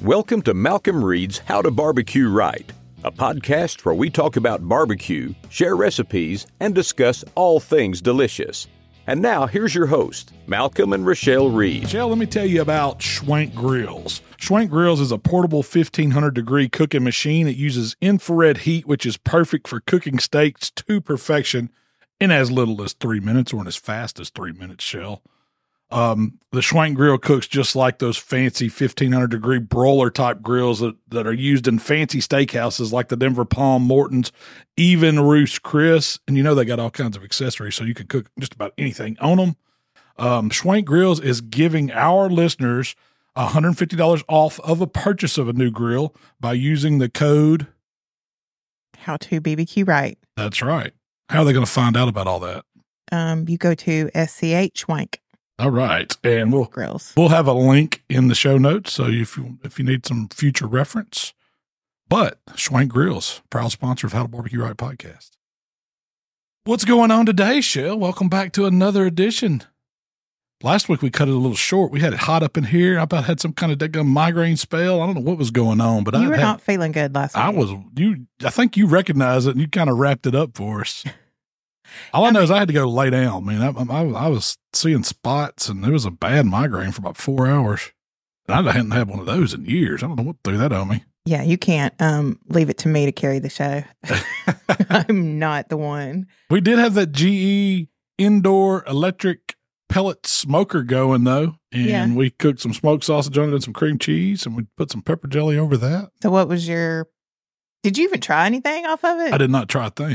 Welcome to Malcolm Reed's How to Barbecue Right, a podcast where we talk about barbecue, share recipes, and discuss all things delicious. And now, here's your host, Malcolm and Rochelle Reed. Rochelle, let me tell you about Schwank Grills. Schwank Grills is a portable 1,500-degree cooking machine. It uses infrared heat, which is perfect for cooking steaks to perfection in as little as 3 minutes or in as fast as 3 minutes, Shell. The Schwank grill cooks just like those fancy 1,500-degree broiler-type grills that are used in fancy steakhouses like the Denver Palm, Morton's, even Roost Chris. And you know they got all kinds of accessories, so you can cook just about anything on them. Schwank Grills is giving our listeners $150 off of a purchase of a new grill by using the code How to BBQ Right. That's right. How are they going to find out about all that? You go to SCH Schwank. All right, and Grills. We'll have a link in the show notes, so if you need some future reference. But Schwank Grills, proud sponsor of How to Barbecue Right podcast. What's going on today, Shell? Welcome back to another edition. Last week we cut it a little short. We had it hot up in here. I about had some kind of daggum migraine spell. I don't know what was going on, but you were not feeling good last week. I think you recognized it and you kind of wrapped it up for us. All I know is I had to go lay down. I mean, I was seeing spots, and it was a bad migraine for about 4 hours. And I hadn't had one of those in years. I don't know what threw that on me. Yeah, you can't leave it to me to carry the show. I'm not the one. We did have that GE indoor electric pellet smoker going, though. And we cooked some smoked sausage on it and some cream cheese, and we put some pepper jelly over that. So what was did you even try anything off of it? I did not try a thing.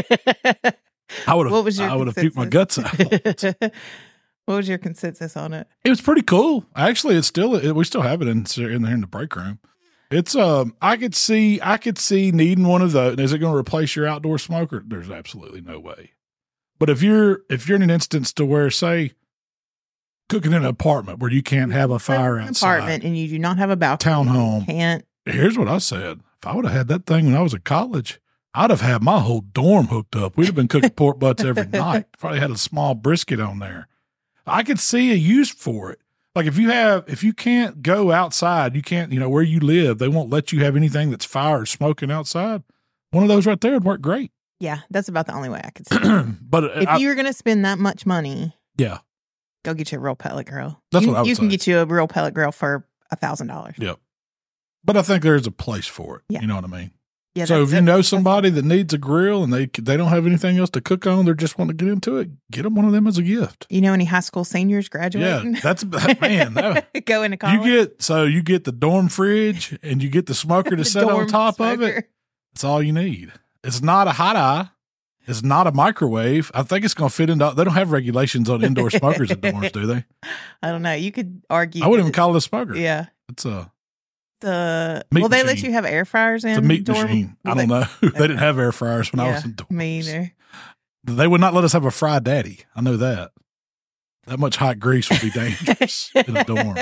I would have puked my guts out. What was your consensus on it? It was pretty cool. Actually, we still have it in there in the break room. It's I could see needing one of those. Is it going to replace your outdoor smoker? There's absolutely no way. But if you're in an instance to where, say, cooking in an apartment where you can't have a fire outside, apartment and you do not have a balcony, townhome, can't. Here's what I said: if I would have had that thing when I was in college, I'd have had my whole dorm hooked up. We'd have been cooking pork butts every night. Probably had a small brisket on there. I could see a use for it. Like if you can't go outside, you can't, where you live, they won't let you have anything that's fire or smoking outside. One of those right there would work great. Yeah, that's about the only way I could see it. But if you're going to spend that much money, yeah, go get you a real pellet grill. That's what I would say. You can get you a real pellet grill for $1,000. Yep. But I think there's a place for it. Yeah. You know what I mean? Yeah, so if you know somebody that needs a grill and they don't have anything else to cook on, they're just wanting to get into it, get them one of them as a gift. You know any high school seniors graduating? Yeah, that's man. Go into college. You get the dorm fridge and you get the smoker to set on top of it. That's all you need. It's not a hot eye. It's not a microwave. I think it's going to fit into. They don't have regulations on indoor smokers at dorms, do they? I don't know. You could argue. I wouldn't even call it a smoker. Yeah, it's a. They machine. let you have air fryers in? It's a meat dorm? machine. I don't know. They didn't have air fryers when I was in dorms. Me either. They would not let us have a fry daddy. I know that. That much hot grease would be dangerous in a dorm.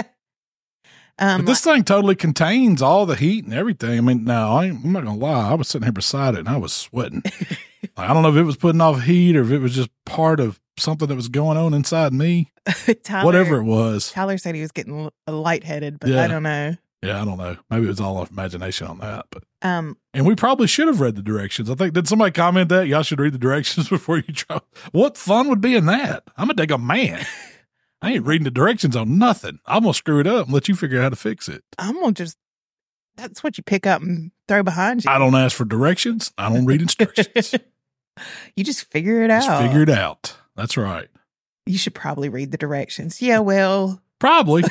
But this thing totally contains all the heat and everything. I mean, no, I'm not going to lie. I was sitting here beside it and I was sweating. I don't know if it was putting off heat or if it was just part of something that was going on inside me. Whatever it was. Tyler said he was getting lightheaded, but I don't know. Yeah, I don't know. Maybe it was all imagination on that. But and we probably should have read the directions. I think, did somebody comment that? Y'all should read the directions before you try. What fun would be in that? I'm a daggone man. I ain't reading the directions on nothing. I'm going to screw it up and let you figure out how to fix it. I'm going to that's what you pick up and throw behind you. I don't ask for directions. I don't read instructions. You just figure it out. Just figure it out. That's right. You should probably read the directions. Yeah, well. Probably.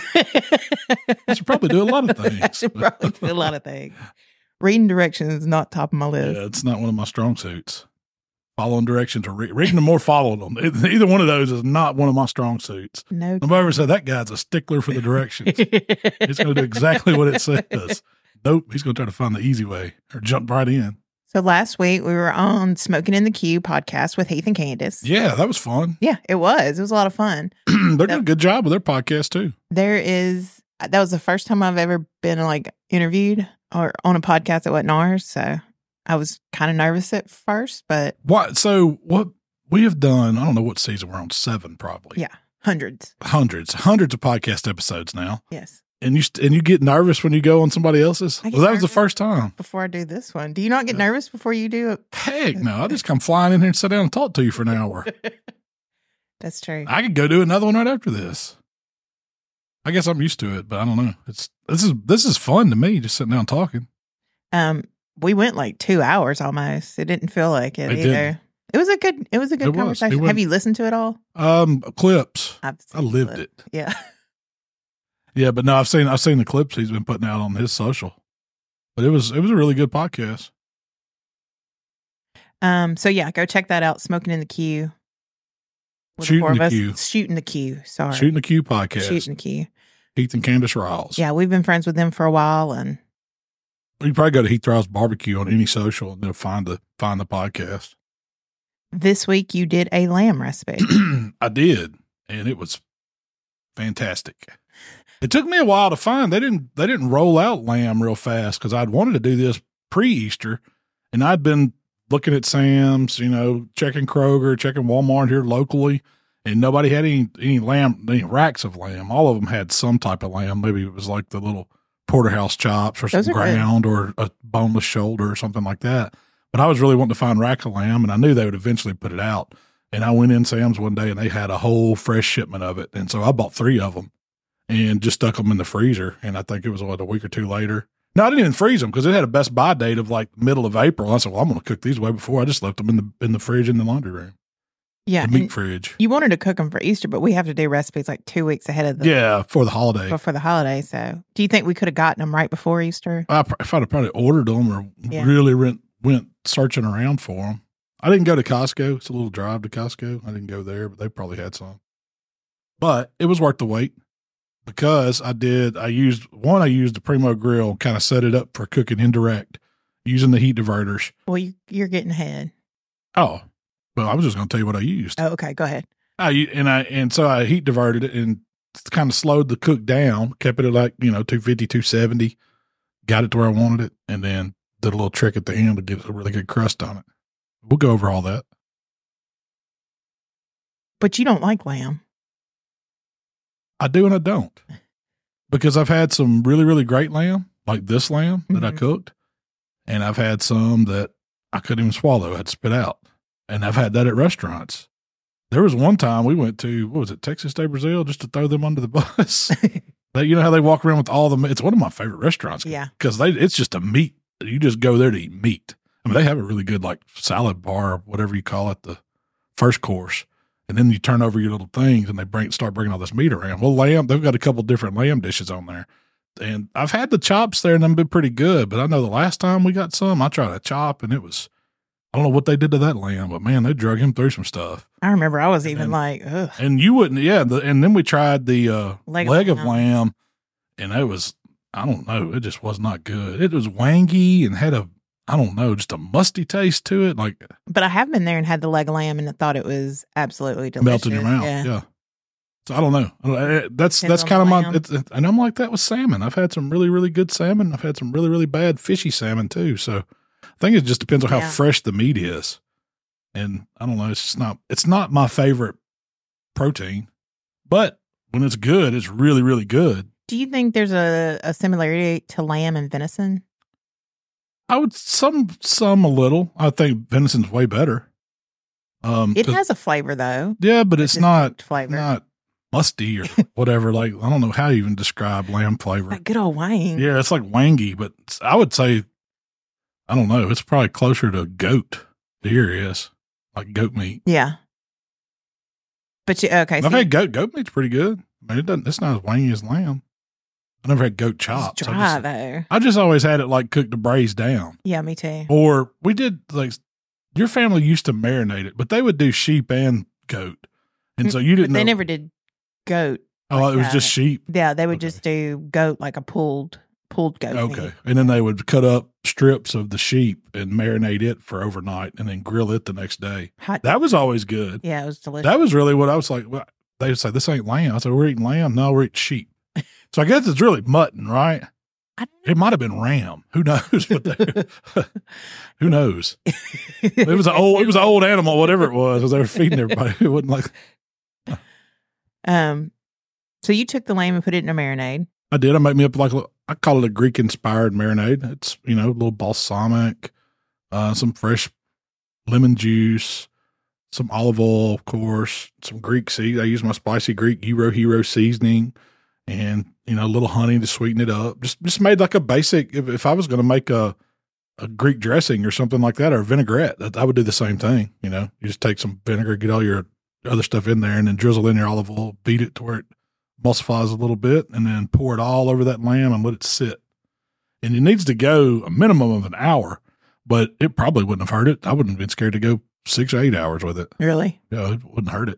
I should probably do a lot of things. I should probably do a lot of things. Reading directions is not top of my list. Yeah, it's not one of my strong suits. Following directions or reading them or following them. Either one of those is not one of my strong suits. No. Nobody ever said that guy's a stickler for the directions. He's going to do exactly what it says. Nope. He's going to try to find the easy way or jump right in. So last week we were on Smoking in the Queue podcast with Heath and Candace. Yeah, that was fun. Yeah, it was. It was a lot of fun. They're doing a good job with their podcast too. That was the first time I've ever been interviewed or on a podcast that wasn't ours. So I was kind of nervous at first, but. So what we have done, I don't know what season we're on, 7 probably. Yeah, hundreds of podcast episodes now. Yes. And you get nervous when you go on somebody else's? I get Well, that was the nervous. first time. Before I do this one, do you not get nervous before you do it? Heck no. I just come flying in here and sit down and talk to you for an hour. That's true. I could go do another one right after this. I guess I'm used to it, but I don't know. This is fun to me, just sitting down talking. We went like 2 hours almost. It didn't feel like it either. didn't. It was a good conversation. Have you listened to it all? Clips. I lived it. Yeah. Yeah, but no, I've seen the clips he's been putting out on his social. But it was a really good podcast. So yeah, go check that out. Smoking in the Queue. With Shooting the four of the us. Queue. Shooting the Queue. Sorry. Shooting the Q podcast. Shooting the Queue. Heath and Candace Riles. Yeah, we've been friends with them for a while, and You probably go to Heath Riles Barbecue on any social and they'll find the podcast. this week you did a lamb recipe. I did, and it was fantastic. It took me a while to find. They didn't roll out lamb real fast because I'd wanted to do this pre-Easter, and I'd been looking at Sam's, checking Kroger, checking Walmart here locally, and nobody had any lamb, any racks of lamb. All of them had some type of lamb. Maybe it was like the little porterhouse chops or some ground or a boneless shoulder or something like that. But I was really wanting to find rack of lamb, and I knew they would eventually put it out. And I went in Sam's one day, and they had a whole fresh shipment of it. And so I bought 3 of them and just stuck them in the freezer. And I think it was a week or 2 later. No, I didn't even freeze them because it had a best buy date of like middle of April. I said, well, I'm going to cook these way before. I just left them in the fridge in the laundry room. Yeah. The meat fridge. You wanted to cook them for Easter, but we have to do recipes like 2 weeks ahead of for the holiday. Before the holiday. So do you think we could have gotten them right before Easter? If I'd have probably ordered them or really went searching around for them. I didn't go to Costco. It's a little drive to Costco. I didn't go there, but they probably had some. But it was worth the wait because I used the Primo grill, kind of set it up for cooking indirect using the heat diverters. Well, you're getting ahead. Oh, well, I was just going to tell you what I used. Oh, okay. Go ahead. So I heat diverted it and kind of slowed the cook down, kept it at like, 250, 270, got it to where I wanted it, and then did a little trick at the end to get a really good crust on it. We'll go over all that. But you don't like lamb. I do and I don't. Because I've had some really, really great lamb, like this lamb that I cooked, and I've had some that I couldn't even swallow. I had to spit out. And I've had that at restaurants. There was one time we went to, what was it, Texas de Brazil, just to throw them under the bus. You know how they walk around with all the meat? It's one of my favorite restaurants. Yeah. Because it's just a meat. You just go there to eat meat. I mean, they have a really good like salad bar, or whatever you call it, the first course. And then you turn over your little things and they start bringing all this meat around. Well, lamb, they've got a couple different lamb dishes on there. And I've had the chops there and they've been pretty good. But I know the last time we got some, I tried a chop and it was, I don't know what they did to that lamb, but man, they drug him through some stuff. I remember I was even like, ugh. And you wouldn't, and then we tried the leg of lamb, and it was, I don't know, it just was not good. It was wangy and had just a musty taste to it. But I have been there and had the leg of lamb and I thought it was absolutely delicious. Melt in your mouth, yeah. So I don't know. That's kind of my, and I'm like that with salmon. I've had some really, really good salmon. I've had some really, really bad fishy salmon too. So I think it just depends on how fresh the meat is. And I don't know, it's not my favorite protein, but when it's good, it's really, really good. Do you think there's a similarity to lamb and venison? I would some a little. I think venison's way better. It has a flavor though. Yeah, but it's not flavor. Not musty or whatever. Like I don't know how to even describe lamb flavor. That good old wang. Yeah, it's like wangy, but I would say I don't know. It's probably closer to goat. Deer is like goat meat. Yeah. But I've had goat meat's pretty good. I mean, it's not as wangy as lamb. I never had goat chops. It's dry though. I just always had it like cooked to braise down. Yeah, me too. Or we did like your family used to marinate it, but they would do sheep and goat, and so you didn't. They never did goat. Oh, it was just sheep. Yeah, they would just do goat like a pulled goat. Okay, meat. And then they would cut up strips of the sheep and marinate it for overnight, and then grill it the next day. That was always good. Yeah, it was delicious. That was really what I was like. Well, they would say, "This ain't lamb." I said, "We're eating lamb." No, we're eating sheep. So I guess it's really mutton, right? It might have been ram. Who knows? Who knows? It was an old animal, whatever it was they were feeding everybody. It wasn't like. So you took the lamb and put it in a marinade. I did. I made me up I call it a Greek inspired marinade. It's, a little balsamic, some fresh lemon juice, some olive oil, of course, some Greek seed. I use my spicy Greek Euro Hero seasoning and, a little honey to sweeten it up. Just made like a basic, if I was going to make a Greek dressing or something like that, or a vinaigrette, I would do the same thing. You just take some vinegar, get all your other stuff in there and then drizzle in your olive oil, beat it to where it emulsifies a little bit, and then pour it all over that lamb and let it sit. And it needs to go a minimum of an hour, but it probably wouldn't have hurt it. I wouldn't have been scared to go 6 or 8 hours with it. Really? Yeah, it wouldn't hurt it.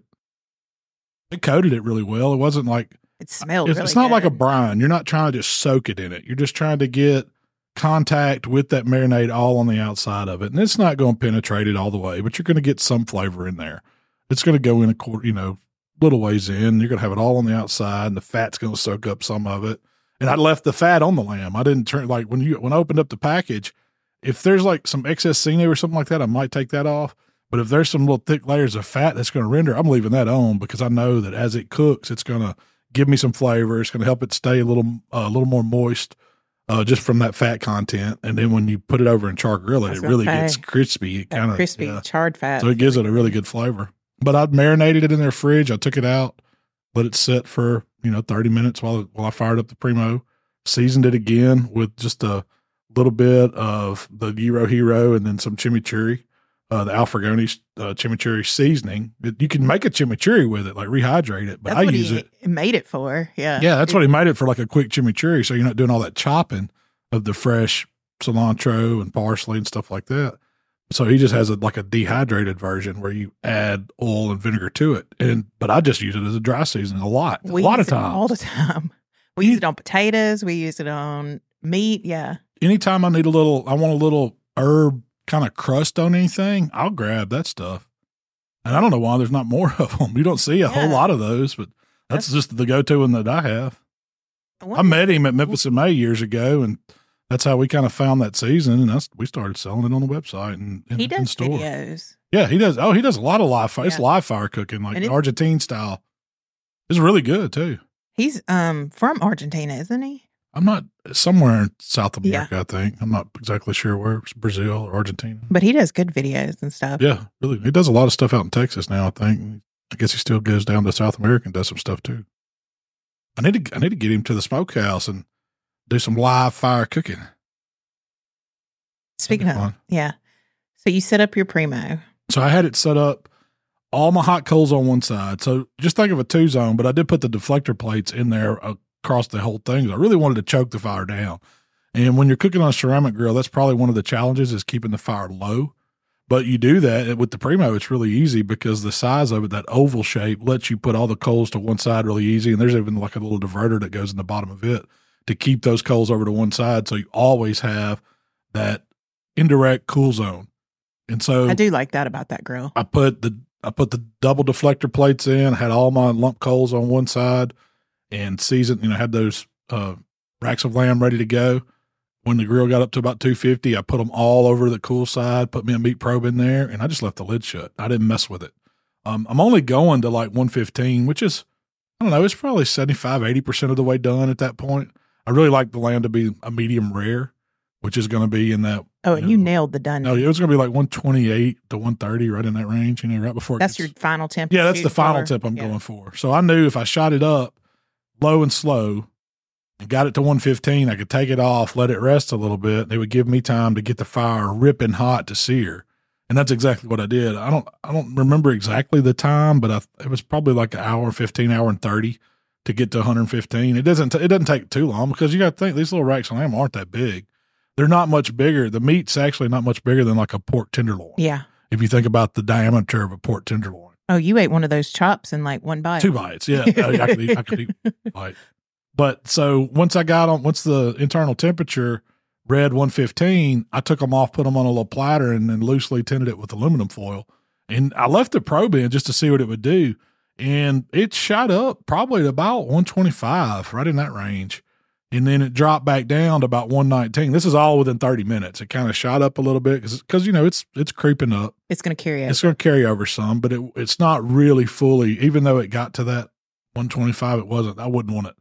It coated it really well. It wasn't like it smelled. It's not like a brine. You're not trying to just soak it in it. You're just trying to get contact with that marinade all on the outside of it, and it's not going to penetrate it all the way, but you're going to get some flavor in there. It's going to go in a quarter, little ways in. You're going to have it all on the outside, and the fat's going to soak up some of it. And I left the fat on the lamb. I didn't turn when I opened up the package. If there's like some excess sinew or something like that, I might take that off. But if there's some little thick layers of fat that's going to render, I'm leaving that on because I know that as it cooks, it's going to give me some flavor. It's going to help it stay a little more moist, just from that fat content. And then when you put it over in char grill it really gets crispy. It kind of crispy, charred fat. So it gives it a really good flavor. But I'd marinated it in their fridge. I took it out, let it sit for 30 minutes while I fired up the Primo, seasoned it again with just a little bit of the Euro Hero and then some chimichurri, the Alfregoni chimichurri seasoning. You can make a chimichurri with it, like rehydrate it, but that's I what use it. Made it for, yeah. Yeah, that's what he made it for, like a quick chimichurri. So you're not doing all that chopping of the fresh cilantro and parsley and stuff like that. So he just has like a dehydrated version where you add oil and vinegar to it. But I just use it as a dry seasoning a lot of times. All the time. We use it on potatoes. We use it on meat. Yeah. Anytime I want a little herb kind of crust on anything, I'll grab that stuff. And I don't know why there's not more of them. You don't see a whole lot of those, but that's just the go-to one that I have. I met him at Memphis in May years ago, and that's how we kind of found that season, and we started selling it on the website and he does in store. Videos. Yeah, he does. Oh, he does a lot of live fire. It's live fire cooking, like Argentine style. It's really good too. He's from Argentina, isn't he? I'm not somewhere in South America. I think I'm not exactly sure where. It's Brazil or Argentina. But he does good videos and stuff. Yeah, really. He does a lot of stuff out in Texas now. I think. I guess he still goes down to South America and does some stuff too. I need to get him to the smokehouse and do some live fire cooking. Speaking of, so you set up your Primo. So I had it set up, all my hot coals on one side. So just think of a 2-zone, but I did put the deflector plates in there across the whole thing. I really wanted to choke the fire down. And when you're cooking on a ceramic grill, that's probably one of the challenges is keeping the fire low. But you do that with the Primo, it's really easy because the size of it, that oval shape, lets you put all the coals to one side really easy. And there's even like a little diverter that goes in the bottom of it to keep those coals over to one side. So you always have that indirect cool zone. And so I do like that about that grill. I put the double deflector plates in, had all my lump coals on one side and seasoned, had those racks of lamb ready to go. When the grill got up to about 250, I put them all over the cool side, put me a meat probe in there, and I just left the lid shut. I didn't mess with it. I'm only going to like 115, which is, I don't know, it's probably 75, 80% of the way done at that point. I really like the lamb to be a medium rare, which is going to be in that. Oh, and you nailed the done. No, it was going to be like 128 to 130, right in that range, right before. That's your final temp. Yeah, that's the final temp I'm going for. So I knew if I shot it up low and slow and got it to 115, I could take it off, let it rest a little bit. It would give me time to get the fire ripping hot to sear. And that's exactly what I did. I don't remember exactly the time, but it was probably like an hour, 15, hour and 30 to get to 115. It doesn't take too long because you got to think these little racks of lamb aren't that big. They're not much bigger. The meat's actually not much bigger than like a pork tenderloin. Yeah. If you think about the diameter of a pork tenderloin. Oh, you ate one of those chops in like one bite. 2 bites. Yeah. I could eat a bite. But so once the internal temperature read 115, I took them off, put them on a little platter, and then loosely tinted it with aluminum foil. And I left the probe in just to see what it would do. And it shot up probably to about 125, right in that range. And then it dropped back down to about 119. This is all within 30 minutes. It kind of shot up a little bit because it's creeping up. It's going to carry over. It's going to carry over some, but it's not really fully, even though it got to that 125, it wasn't. I wouldn't want it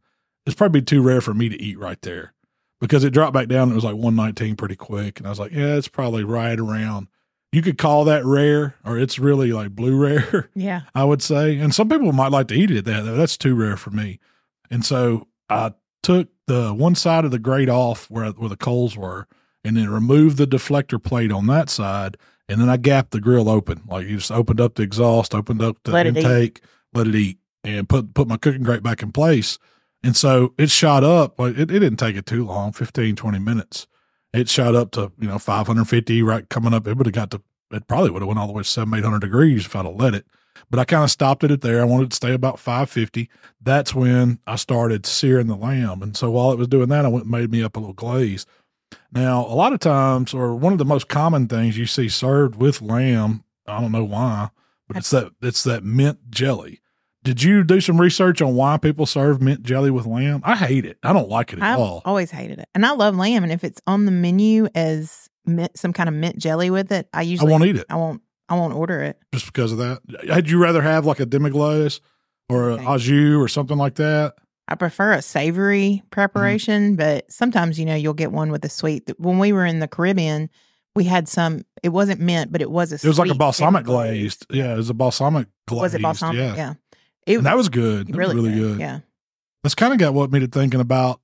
it's probably too rare for me to eat right there because it dropped back down. It was like 119 pretty quick. And I was like, yeah, it's probably right around. You could call that rare, or it's really like blue rare. Yeah. I would say. And some people might like to eat it at that. That's too rare for me. And so I took the one side of the grate off where the coals were, and then removed the deflector plate on that side. And then I gapped the grill open. Like you just opened up the exhaust, opened up the intake, let it eat, and put my cooking grate back in place. And so it shot up. Like it didn't take it too long, 15, 20 minutes. It shot up to, 550 right coming up. It would have got to, it probably would have went all the way to 700, 800 degrees if I'd have let it. But I kind of stopped it there. I wanted it to stay about 550. That's when I started searing the lamb. And so while it was doing that, I went and made me up a little glaze. Now, a lot of times, or one of the most common things you see served with lamb, I don't know why, but it's that mint jelly. Did you do some research on why people serve mint jelly with lamb? I hate it. I don't like it at all. I've always hated it. And I love lamb. And if it's on the menu as some kind of mint jelly with it, I won't eat it. I won't order it. Just because of that? Had you rather have like a demi-glace or an au jus or something like that? I prefer a savory preparation, but sometimes, you'll get one with a sweet. When we were in the Caribbean, we had some, it wasn't mint, but it was a sweet. It was like a balsamic glazed. Yeah, it was a balsamic glazed. Was it balsamic? Yeah. And that was good. That was really good. Yeah. That's kind of got what me to thinking about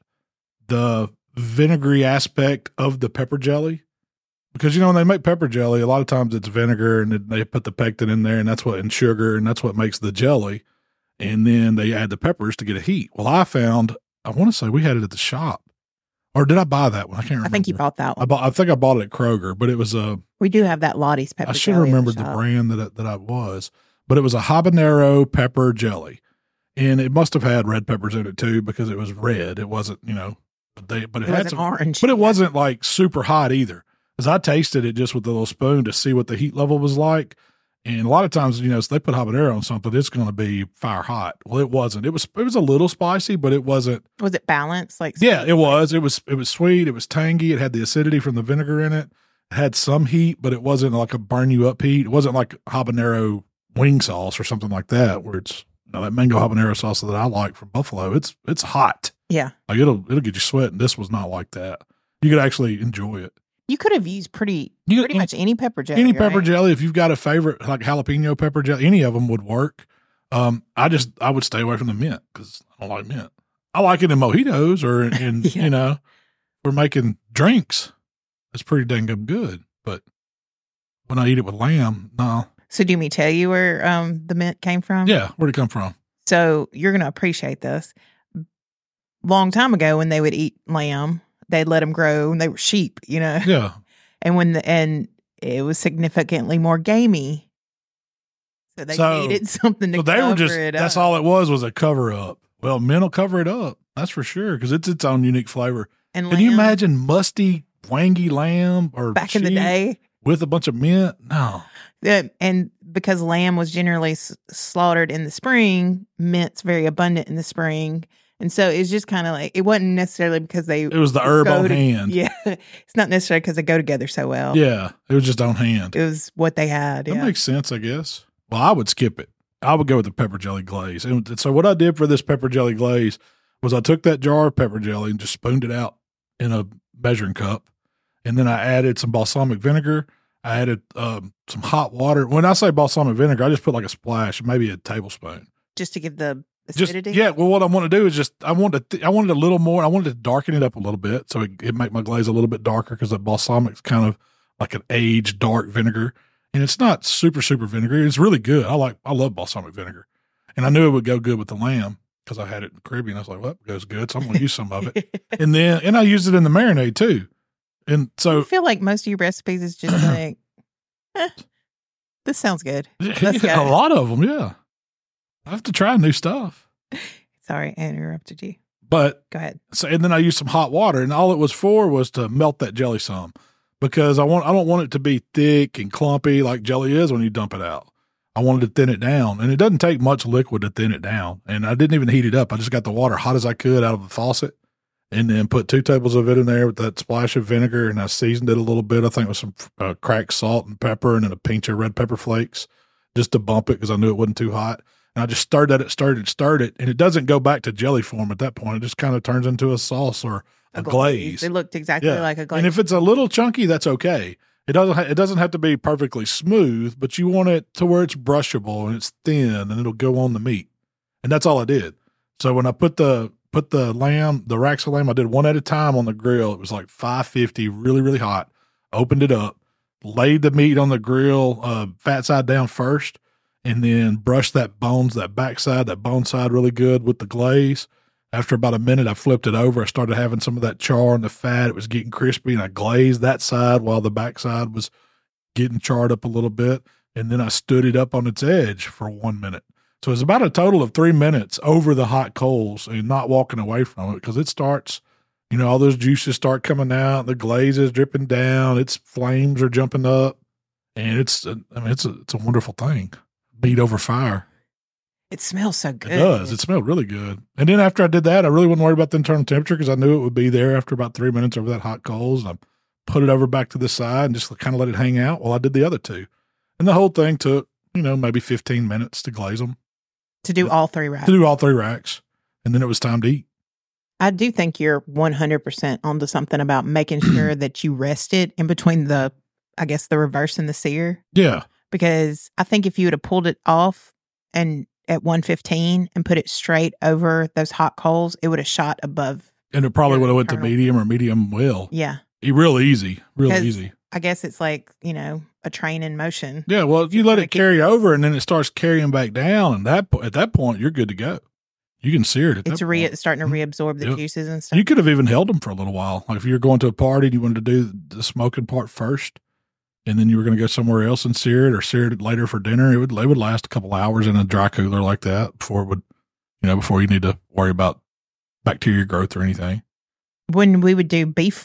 the vinegary aspect of the pepper jelly. Because, when they make pepper jelly, a lot of times it's vinegar and they put the pectin in there and sugar, and that's what makes the jelly. And then they add the peppers to get a heat. Well, I want to say we had it at the shop. Or did I buy that one? I can't remember. I think you bought that one. I think I bought it at Kroger, but it was we do have that Lottie's pepper jelly. I should have remembered the brand that I was. But it was a habanero pepper jelly. And it must have had red peppers in it too because it was red. It wasn't, but it had some orange. But it wasn't like super hot either. Because I tasted it just with a little spoon to see what the heat level was like. And a lot of times, if they put habanero on something, it's going to be fire hot. Well, it wasn't. It was a little spicy, but it wasn't. Was it balanced? Yeah, it was. It was sweet. It was tangy. It had the acidity from the vinegar in it. It had some heat, but it wasn't like a burn you up heat. It wasn't like habanero wing sauce or something like that, where it's that mango habanero sauce that I like from Buffalo. It's hot. Yeah, like it'll get you sweating. This was not like that. You could actually enjoy it. You could have used pretty much any pepper jelly. Any pepper jelly, if you've got a favorite, like jalapeno pepper jelly, any of them would work. I would stay away from the mint because I don't like mint. I like it in mojitos or in, we're making drinks. It's pretty dang good. But when I eat it with lamb, no. So do me tell you where the mint came from? Yeah, where'd it come from? So you're going to appreciate this. Long time ago when they would eat lamb, they'd let them grow and they were sheep, Yeah. And it was significantly more gamey. So they needed something to cover it up. That's all it was a cover up. Well, mint will cover it up. That's for sure. Cause it's its own unique flavor. And can you imagine musty, wangy lamb or back in the day with a bunch of mint? No. And because lamb was generally slaughtered in the spring, mint's very abundant in the spring. And so it's just kind of like, it wasn't necessarily because it was the herb on hand. Yeah. It's not necessarily because they go together so well. Yeah. It was just on hand. It was what they had. That makes sense, I guess. Well, I would skip it. I would go with the pepper jelly glaze. And so what I did for this pepper jelly glaze was I took that jar of pepper jelly and just spooned it out in a measuring cup. And then I added some balsamic vinegar. I added some hot water. When I say balsamic vinegar, I just put like a splash, maybe a tablespoon. Just to give the acidity? Well, what I want to do is I wanted a little more. I wanted to darken it up a little bit so it make my glaze a little bit darker because the balsamic's kind of like an aged dark vinegar. And it's not super, super vinegary. It's really good. I love balsamic vinegar. And I knew it would go good with the lamb because I had it in the Caribbean. I was like, well, that goes good. So I'm going to use some of it. And I used it in the marinade too. And so I feel like most of your recipes is just like, this sounds good. A lot of them, yeah. I have to try new stuff. Sorry, I interrupted you. But go ahead. So, and then I used some hot water, and all it was for was to melt that jelly some, because I don't want it to be thick and clumpy like jelly is when you dump it out. I wanted to thin it down, and it doesn't take much liquid to thin it down. And I didn't even heat it up. I just got the water hot as I could out of the faucet, and then put 2 tables of it in there with that splash of vinegar, and I seasoned it a little bit. I think with some cracked salt and pepper, and then a pinch of red pepper flakes just to bump it because I knew it wasn't too hot. And And I just stirred it, and it doesn't go back to jelly form at that point. It just kind of turns into a sauce or a glaze. It looked exactly like a glaze. And if it's a little chunky, that's okay. It doesn't have to be perfectly smooth, but you want it to where it's brushable and it's thin, and it'll go on the meat. And that's all I did. So when I put the racks of lamb, I did one at a time on the grill. It was like 550, really, really hot. Opened it up, laid the meat on the grill, fat side down first, and then brushed that bone side really good with the glaze. After about a minute, I flipped it over. I started having some of that char and the fat. It was getting crispy, and I glazed that side while the back side was getting charred up a little bit. And then I stood it up on its edge for 1 minute. So it's about a total of 3 minutes over the hot coals and not walking away from it, because it starts, all those juices start coming out, the glaze is dripping down, its flames are jumping up, and it's a wonderful thing. Meat over fire. It smells so good. It does. It smelled really good. And then after I did that, I really wasn't worried about the internal temperature, because I knew it would be there after about 3 minutes over that hot coals. And I put it over back to the side and just kind of let it hang out while I did the other two. And the whole thing took, maybe 15 minutes to glaze them. To do all 3 racks. And then it was time to eat. I do think you're 100% onto something about making sure that you rest it in between the reverse and the sear. Yeah. Because I think if you would have pulled it off and at 115 and put it straight over those hot coals, it would have shot above. And it probably would have went to medium or medium well. Yeah. Real easy. I guess it's like, a train in motion. Yeah, well, you let it carry over, and then it starts carrying back down, and at that point, you're good to go. You can sear it at that point. It's starting to reabsorb the juices and stuff. You could have even held them for a little while. Like if you're going to a party and you wanted to do the smoking part first, and then you were going to go somewhere else and sear it, or sear it later for dinner, it would last a couple hours in a dry cooler like that before you need to worry about bacteria growth or anything. When we would do beef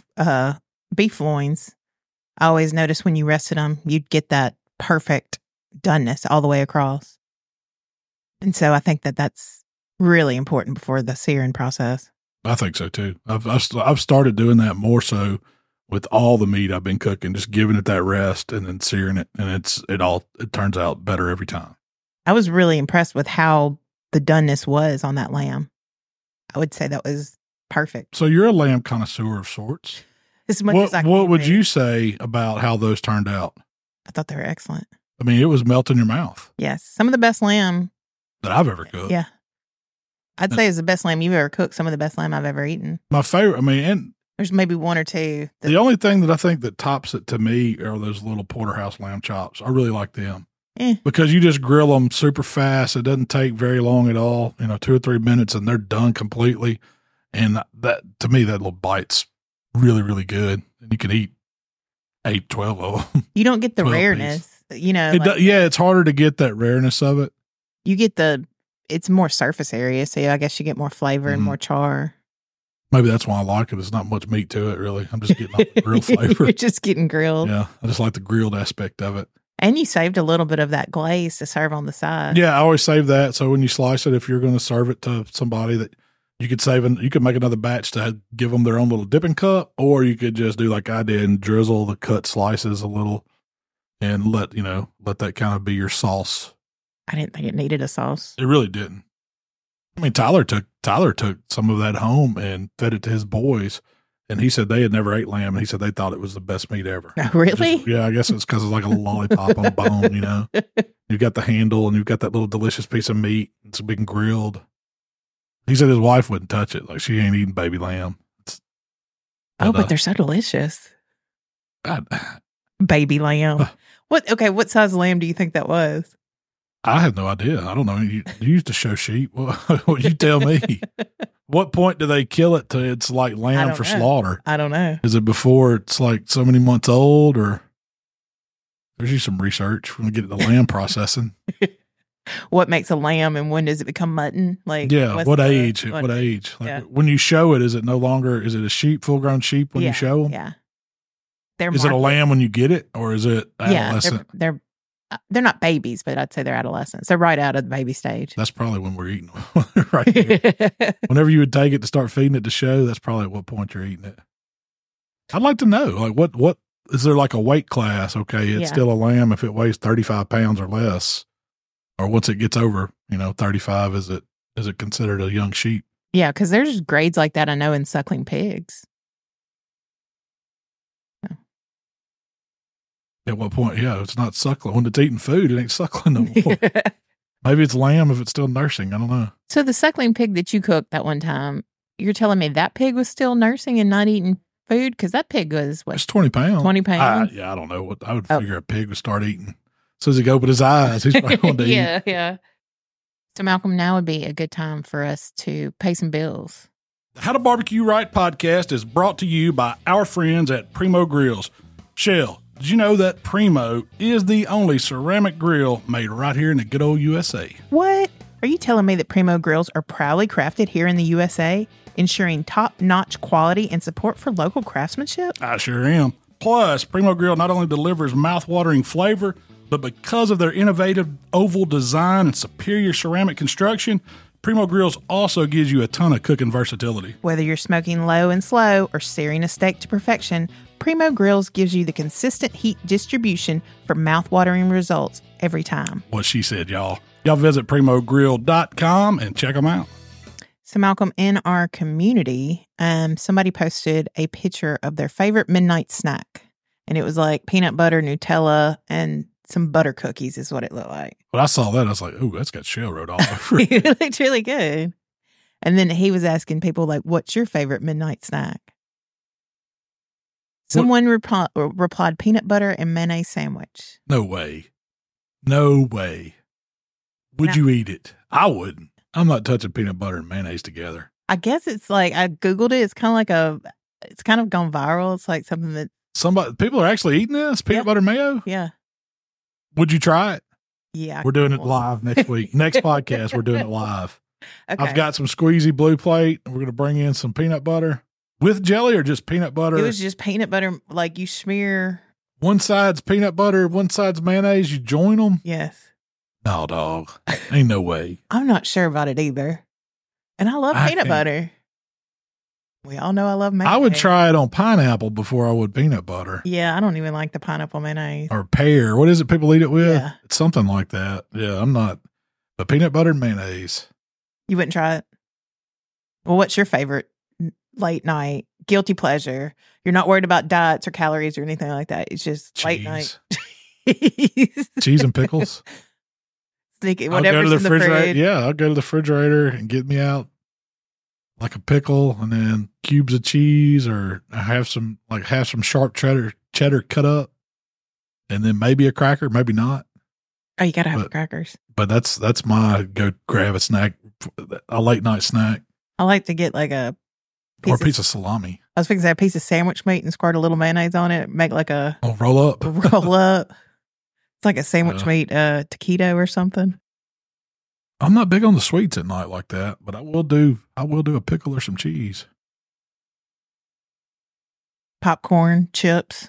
loins, I always noticed when you rested them, you'd get that perfect doneness all the way across. And so I think that that's really important before the searing process. I think so too. I've started doing that more so with all the meat I've been cooking, just giving it that rest and then searing it, and it turns out better every time. I was really impressed with how the doneness was on that lamb. I would say that was perfect. So you're a lamb connoisseur of sorts. As much as I can what would you say about how those turned out? I thought they were excellent. I mean, it was melt in your mouth. Yes. Some of the best lamb that I've ever cooked. Yeah. I'd say it's the best lamb you've ever cooked. Some of the best lamb I've ever eaten. My favorite, and there's maybe one or two. The only thing that I think that tops it to me are those little porterhouse lamb chops. I really like them. Because you just grill them super fast. It doesn't take very long at all, 2 or 3 minutes, and they're done completely. And that, to me, that little bite's really, really good. And you can eat 8, 12 of them. You don't get the rareness, it's harder to get that rareness of it. You get it's more surface area. So I guess you get more flavor and more char. Maybe that's why I like it. There's not much meat to it, really. I'm just getting all the grill flavor. You're just getting grilled. Yeah. I just like the grilled aspect of it. And you saved a little bit of that glaze to serve on the side. Yeah, I always save that. So when you slice it, if you're going to serve it to somebody, that you could you could make another batch to give them their own little dipping cup, or you could just do like I did and drizzle the cut slices a little and let that kind of be your sauce. I didn't think it needed a sauce. It really didn't. I mean, Tyler took some of that home and fed it to his boys, and he said they had never ate lamb, and he said they thought it was the best meat ever. Oh, really? I guess it's because it's like a lollipop on a bone, You've got the handle, and you've got that little delicious piece of meat. It's being grilled. He said his wife wouldn't touch it. Like, she ain't eating baby lamb. But they're so delicious. Baby lamb. What size lamb do you think that was? I have no idea. I don't know. You used to show sheep. Well, you tell me. What point do they kill it to it's like lamb for slaughter? I don't know. Is it before it's like so many months old, or there's you some research when we get the lamb processing? What makes a lamb and when does it become mutton? Like, what age? What age? Like when you show it, is it a sheep, full grown sheep when you show them? Yeah. Is it a lamb when you get it, or is it adolescent? Yeah, they're not babies, but I'd say they're adolescents. They're right out of the baby stage. That's probably when we're eating them. Right here. Whenever you would take it to start feeding it to show, that's probably at what point you're eating it. I'd like to know, like, what is there like a weight class? Okay, it's still a lamb if it weighs 35 pounds or less. Or once it gets over, 35, is it considered a young sheep? Yeah, because there's grades like that I know in suckling pigs. At what point? Yeah, it's not suckling. When it's eating food, it ain't suckling no more. Maybe it's lamb if it's still nursing. I don't know. So the suckling pig that you cooked that one time, you're telling me that pig was still nursing and not eating food? Because that pig was, what? It's 20 pounds. 20 pounds? Yeah, I don't know. What I would figure a pig would start eating. As soon as he can open his eyes, he's probably going to eat. Yeah. So, Malcolm, now would be a good time for us to pay some bills. The How to Barbecue Right podcast is brought to you by our friends at Primo Grills. Shell, did you know that Primo is the only ceramic grill made right here in the good old USA? What? Are you telling me that Primo Grills are proudly crafted here in the USA, ensuring top-notch quality and support for local craftsmanship? I sure am. Plus, Primo Grill not only delivers mouth-watering flavor, but because of their innovative oval design and superior ceramic construction, Primo Grills also gives you a ton of cooking versatility. Whether you're smoking low and slow or searing a steak to perfection, Primo Grills gives you the consistent heat distribution for mouth-watering results every time. What she said, y'all. Y'all visit primogrill.com and check them out. So, Malcolm, in our community, somebody posted a picture of their favorite midnight snack. And it was like peanut butter, Nutella, and some butter cookies is what it looked like. When I saw that, I was like, ooh, that's got shell road all over it. It looked really good. And then he was asking people, like, what's your favorite midnight snack? Someone replied peanut butter and mayonnaise sandwich. No way. No way. Would you eat it? I wouldn't. I'm not touching peanut butter and mayonnaise together. I guess it's like, I Googled it. It's kind of it's kind of gone viral. It's like something that. People are actually eating this? Peanut butter mayo? Yeah. Would you try it? Yeah. We're doing it live next week. Next podcast, we're doing it live. Okay. I've got some squeezy blue plate. We're going to bring in some peanut butter with jelly or just peanut butter. It was just peanut butter. Like you smear. One side's peanut butter, one side's mayonnaise. You join them? Yes. No, dog. Ain't no way. I'm not sure about it either. And I love peanut butter. We all know I love mayonnaise. I would try it on pineapple before I would peanut butter. Yeah, I don't even like the pineapple mayonnaise. Or pear. What is it people eat it with? Yeah. It's something like that. Yeah, I'm not. But peanut butter and mayonnaise. You wouldn't try it? Well, what's your favorite late night guilty pleasure? You're not worried about diets or calories or anything like that. It's just late night. Cheese and pickles. Sneak it, whatever's in the fridge. Yeah, I'll go to the refrigerator and get me out like a pickle and then cubes of cheese, or have some sharp cheddar cut up, and then maybe a cracker, maybe not. Oh, you gotta have crackers. But that's my go grab a snack, a late night snack. I like to get like a piece of salami. I was thinking a piece of sandwich meat and squirt a little mayonnaise on it. Make like a roll up. It's like a sandwich meat taquito or something. I'm not big on the sweets at night like that, but I will do a pickle or some cheese. Popcorn, chips.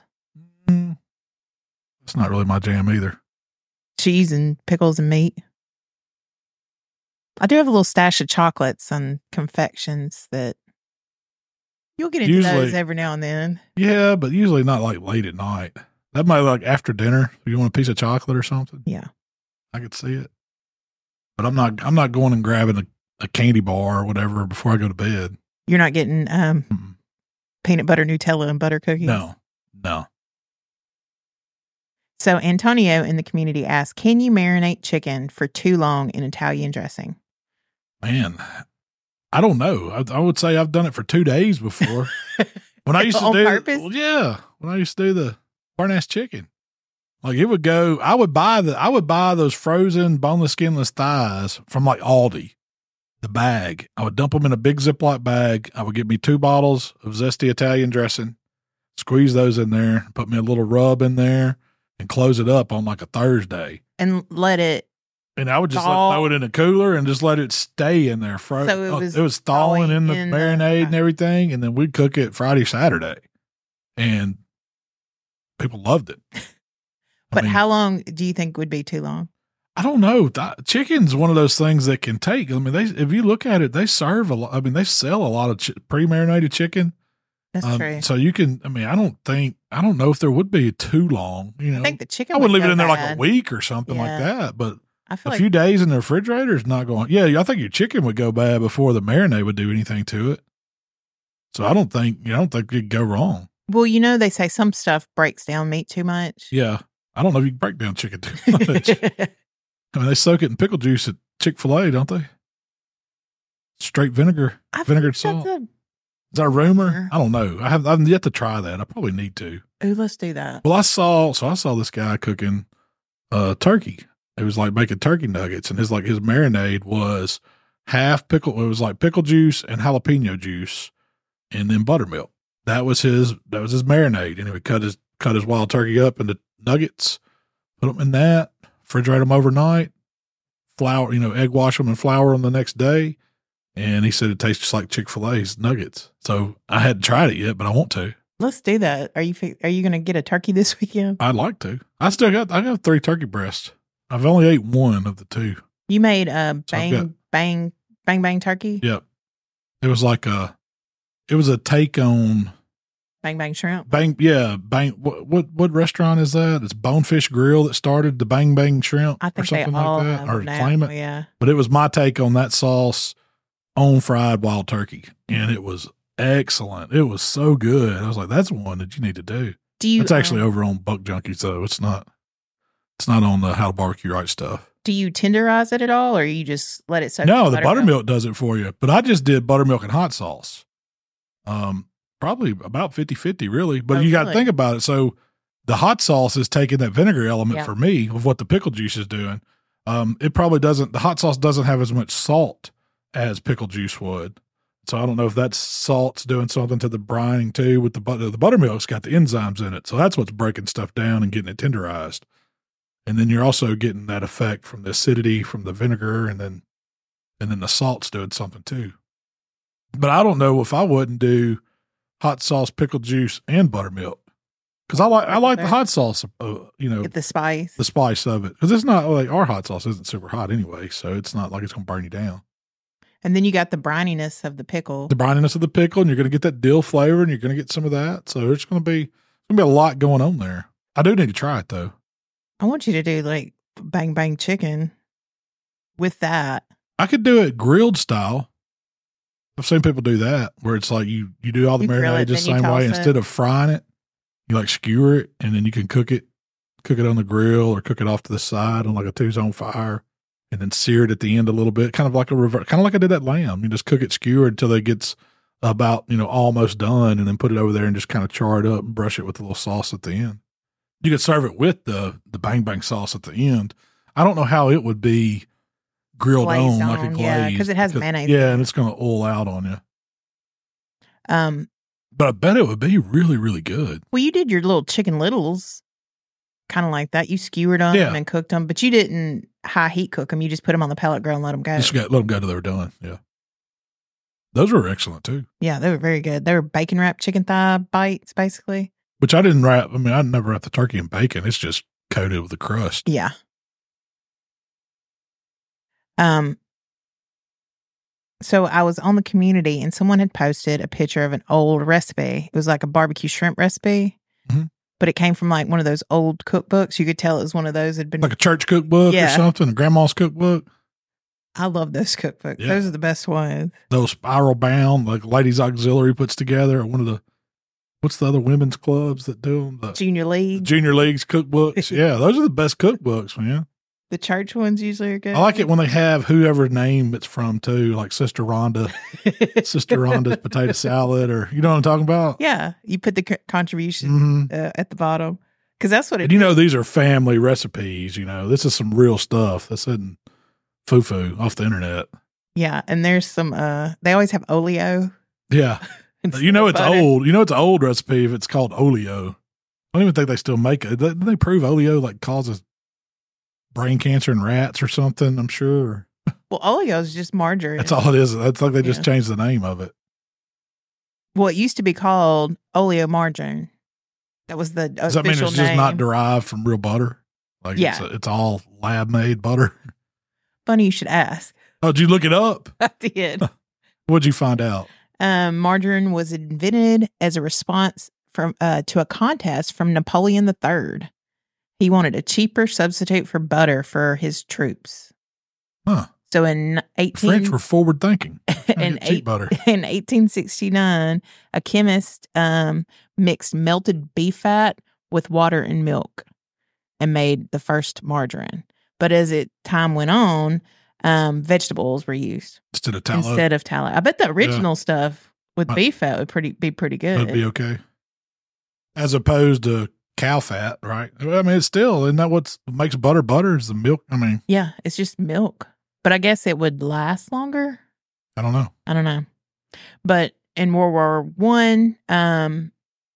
It's not really my jam either. Cheese and pickles and meat. I do have a little stash of chocolates and confections that you'll get into those every now and then. Yeah, but usually not like late at night. That might be like after dinner. If you want a piece of chocolate or something. Yeah. I could see it. But I'm not going and grabbing a candy bar or whatever before I go to bed. You're not getting peanut butter, Nutella, and butter cookies? No. So Antonio in the community asked, can you marinate chicken for too long in Italian dressing? Man, I don't know. I would say I've done it for 2 days before. When I used to on purpose? Well, yeah. When I used to do the burnt-ass chicken. Like it would go, I would buy those frozen boneless, skinless thighs from like Aldi, the bag. I would dump them in a big Ziploc bag. I would get me 2 bottles of zesty Italian dressing, squeeze those in there, put me a little rub in there, and close it up on like a Thursday. And let it. And I would just throw it in a cooler and just let it stay in there. So it was thawing in the marinade and everything. And then we'd cook it Friday, Saturday. And people loved it. But how long do you think would be too long? I don't know. Chicken's one of those things that can take. I mean, if you look at it, they serve a lot. I mean, they sell a lot of pre-marinated chicken. That's true. So you can. I mean, I don't know if there would be too long. You know, I think the chicken. I would leave it in there like a week or something like that. But I feel a few days in the refrigerator is not going. Yeah, I think your chicken would go bad before the marinade would do anything to it. So I don't think it'd go wrong. Well, they say some stuff breaks down meat too much. Yeah, I don't know if you can break down chicken too much. I mean, they soak it in pickle juice at Chick-fil-A, don't they? Straight vinegar, vinegar and salt. Is that a rumor? I don't know. I've yet to try that. I probably need to. Ooh, let's do that. Well, I saw this guy cooking turkey. It was like making turkey nuggets, and his marinade was half pickle. It was like pickle juice and jalapeno juice, and then buttermilk. That was his marinade, and he would cut his wild turkey up into nuggets, put them in that, refrigerate them overnight, flour, egg wash them and flour them the next day. And he said it tastes just like Chick-fil-A's nuggets. So I hadn't tried it yet, but I want to. Let's do that. Are you going to get a turkey this weekend? I'd like to. I got 3 turkey breasts. I've only ate 1 of the 2. You made bang turkey? Yep. It was like it was a take on Bang Bang Shrimp. What restaurant is that? It's Bonefish Grill that started the Bang Bang Shrimp. I think or something they all like that, have or now, claim it. Yeah. But it was my take on that sauce on fried wild turkey, and it was excellent. It was so good. I was like, that's one that you need to do. It's actually over on Buck Junkies, though. It's not on the How to Barbecue Right stuff. Do you tenderize it at all, or you just let it soak? No, the buttermilk does it for you. But I just did buttermilk and hot sauce. Probably about 50-50, really. But you got to think about it. So the hot sauce is taking that vinegar element for me of what the pickle juice is doing. It probably doesn't. The hot sauce doesn't have as much salt as pickle juice would. So I don't know if that salt's doing something to the brining too with the butter. The buttermilk's got the enzymes in it. So that's what's breaking stuff down and getting it tenderized. And then you're also getting that effect from the acidity from the vinegar, and then the salt's doing something too. But I don't know if I wouldn't do hot sauce, pickle juice, and buttermilk. Because I like the hot sauce, get the spice of it. Because it's not like our hot sauce isn't super hot anyway, so it's not like it's going to burn you down. And then you got the brininess of the pickle. And you're going to get that dill flavor, and you're going to get some of that. So it's going to be a lot going on there. I do need to try it though. I want you to do like bang bang chicken with that. I could do it grilled style. I've seen people do that where it's like you do all the marinade just the same way. Instead of frying it, you like skewer it, and then you can cook it on the grill or cook it off to the side on like a 2-zone fire, and then sear it at the end a little bit, kind of like I did that lamb. You just cook it skewered until it gets about, almost done, and then put it over there and just kind of char it up and brush it with a little sauce at the end. You could serve it with the bang bang sauce at the end. I don't know how it would be grilled on like a glaze. Yeah, because it has mayonnaise. Yeah, and it's going to oil out on you. But I bet it would be really, really good. Well, you did your little chicken littles kind of like that. You skewered them and cooked them, but you didn't high heat cook them. You just put them on the pellet grill and let them go. Just let them go till they were done. Yeah. Those were excellent too. Yeah, they were very good. They were bacon wrapped chicken thigh bites, basically. Which I didn't wrap. I mean, I never wrap the turkey in bacon. It's just coated with the crust. Yeah. So I was on the community and someone had posted a picture of an old recipe. It was like a barbecue shrimp recipe, but it came from like one of those old cookbooks. You could tell it was one of those that had been like a church cookbook or something, a grandma's cookbook. I love those cookbooks. Yeah. Those are the best ones. Those spiral bound, like Ladies Auxiliary puts together, or one of the, what's the other women's clubs that do them? The Junior League. Junior League's cookbooks. Yeah, those are the best cookbooks, man. The church ones usually are good. I like it when they have whoever name it's from too, like Sister Rhonda's potato salad, or you know what I'm talking about? Yeah, you put the contribution at the bottom because that's what it. And these are family recipes. This is some real stuff. This isn't foo-foo off the internet. Yeah, and there's some. They always have oleo. Yeah, it's old. It's an old recipe if it's called oleo. I don't even think they still make it. Did they prove oleo like causes brain cancer in rats or something? I'm sure. Well, oleo is just margarine. That's all it is. That's like they just changed the name of it. Well, it used to be called oleomargarine. That was the official name. Does that mean it's just not derived from real butter? Like it's all lab made butter. Funny you should ask. Oh, did you look it up? I did. What'd you find out? Margarine was invented as a response to a contest from Napoleon III. He wanted a cheaper substitute for butter for his troops. Huh. So in French were forward thinking. In 1869, a chemist mixed melted beef fat with water and milk and made the first margarine. But as time went on, vegetables were used instead of tallow. I bet the original stuff with beef fat would be pretty good. It'd be okay, as opposed to cow fat, right? I mean, it's still, isn't that what makes butter? Butter is the milk. I mean, yeah, it's just milk. But I guess it would last longer. I don't know. But in World War I,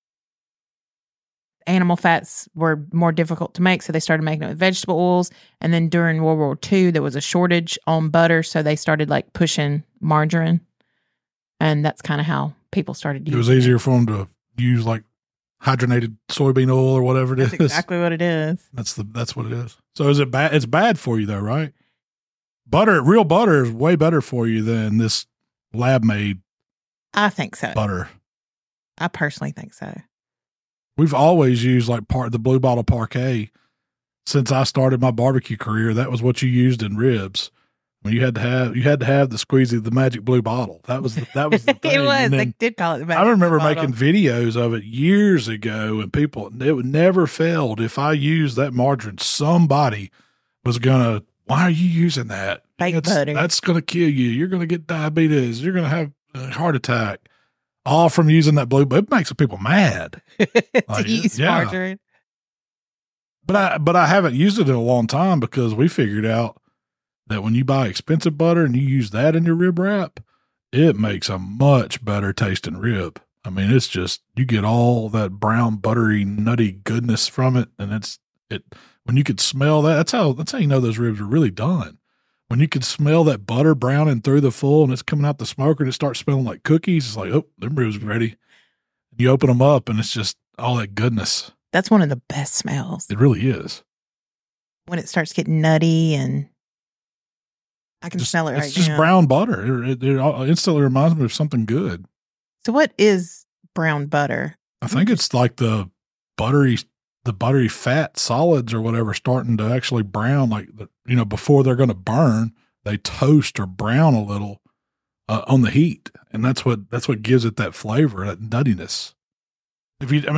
animal fats were more difficult to make, so they started making it with vegetable oils. And then during World War II, there was a shortage on butter, so they started like pushing margarine. And that's kind of how people started using it. It was easier for them to use like hydrogenated soybean oil or whatever it is. That's exactly what it is. That's what it is. So is it bad? It's bad for you though, right? Real butter is way better for you than this lab-made. I think so. Butter. I personally think so. We've always used like the Blue Bottle Parquet since I started my barbecue career. That was what you used in ribs. When you had to have the squeezy, the magic blue bottle. That was the thing. It was. They did call it the magic. I remember blue making videos of it years ago, and it would never failed. If I used that margarine, somebody was gonna. Why are you using that? Fake butter. That's gonna kill you. You're gonna get diabetes. You're gonna have a heart attack. All from using that blue. It makes people mad to use margarine. But I haven't used it in a long time because we figured out that when you buy expensive butter and you use that in your rib wrap, it makes a much better tasting rib. I mean, it's just, you get all that brown, buttery, nutty goodness from it. And when you could smell that, that's how you know those ribs are really done. When you can smell that butter browning through the full and it's coming out the smoker and it starts smelling like cookies, it's like, oh, them ribs are ready. You open them up and it's just all that goodness. That's one of the best smells. It really is. When it starts getting nutty and I can smell it right now. It's just brown butter. It instantly reminds me of something good. So what is brown butter? I think it's like the buttery fat solids or whatever starting to actually brown, like, before they're going to burn, they toast or brown a little on the heat. And that's what gives it that flavor, that nuttiness. If you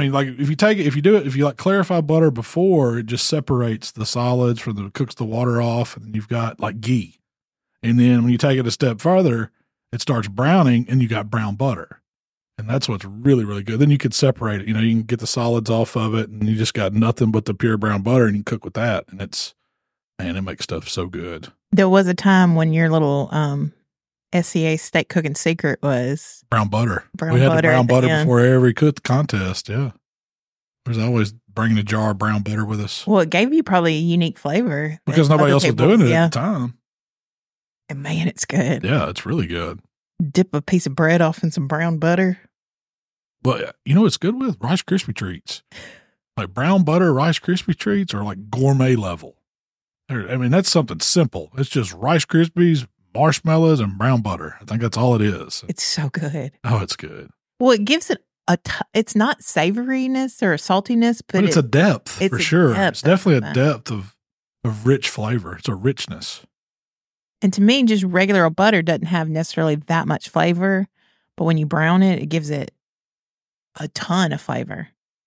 clarify butter before, it just separates the solids cooks the water off, and you've got like ghee. And then when you take it a step further, it starts browning and you got brown butter. And that's what's really, really good. Then you could separate it. You can get the solids off of it and you just got nothing but the pure brown butter and you can cook with that. And it makes stuff so good. There was a time when your little SCA steak cooking secret was brown butter. We had the brown butter before every cook contest. Yeah. There's always bringing a jar of brown butter with us. Well, it gave you probably a unique flavor. Because nobody else was doing it at the time. And man, it's good. Yeah, it's really good. Dip a piece of bread off in some brown butter. But you know what's good with? Rice Krispie treats. Like brown butter Rice Krispie treats are like gourmet level. I mean, that's something simple. It's just Rice Krispies, marshmallows, and brown butter. I think that's all it is. It's so good. Oh, it's good. Well, it gives it it's not savoriness or a saltiness, but it's a depth for sure. It's definitely a depth of rich flavor. It's a richness. And to me, just regular old butter doesn't have necessarily that much flavor, but when you brown it, it gives it a ton of flavor.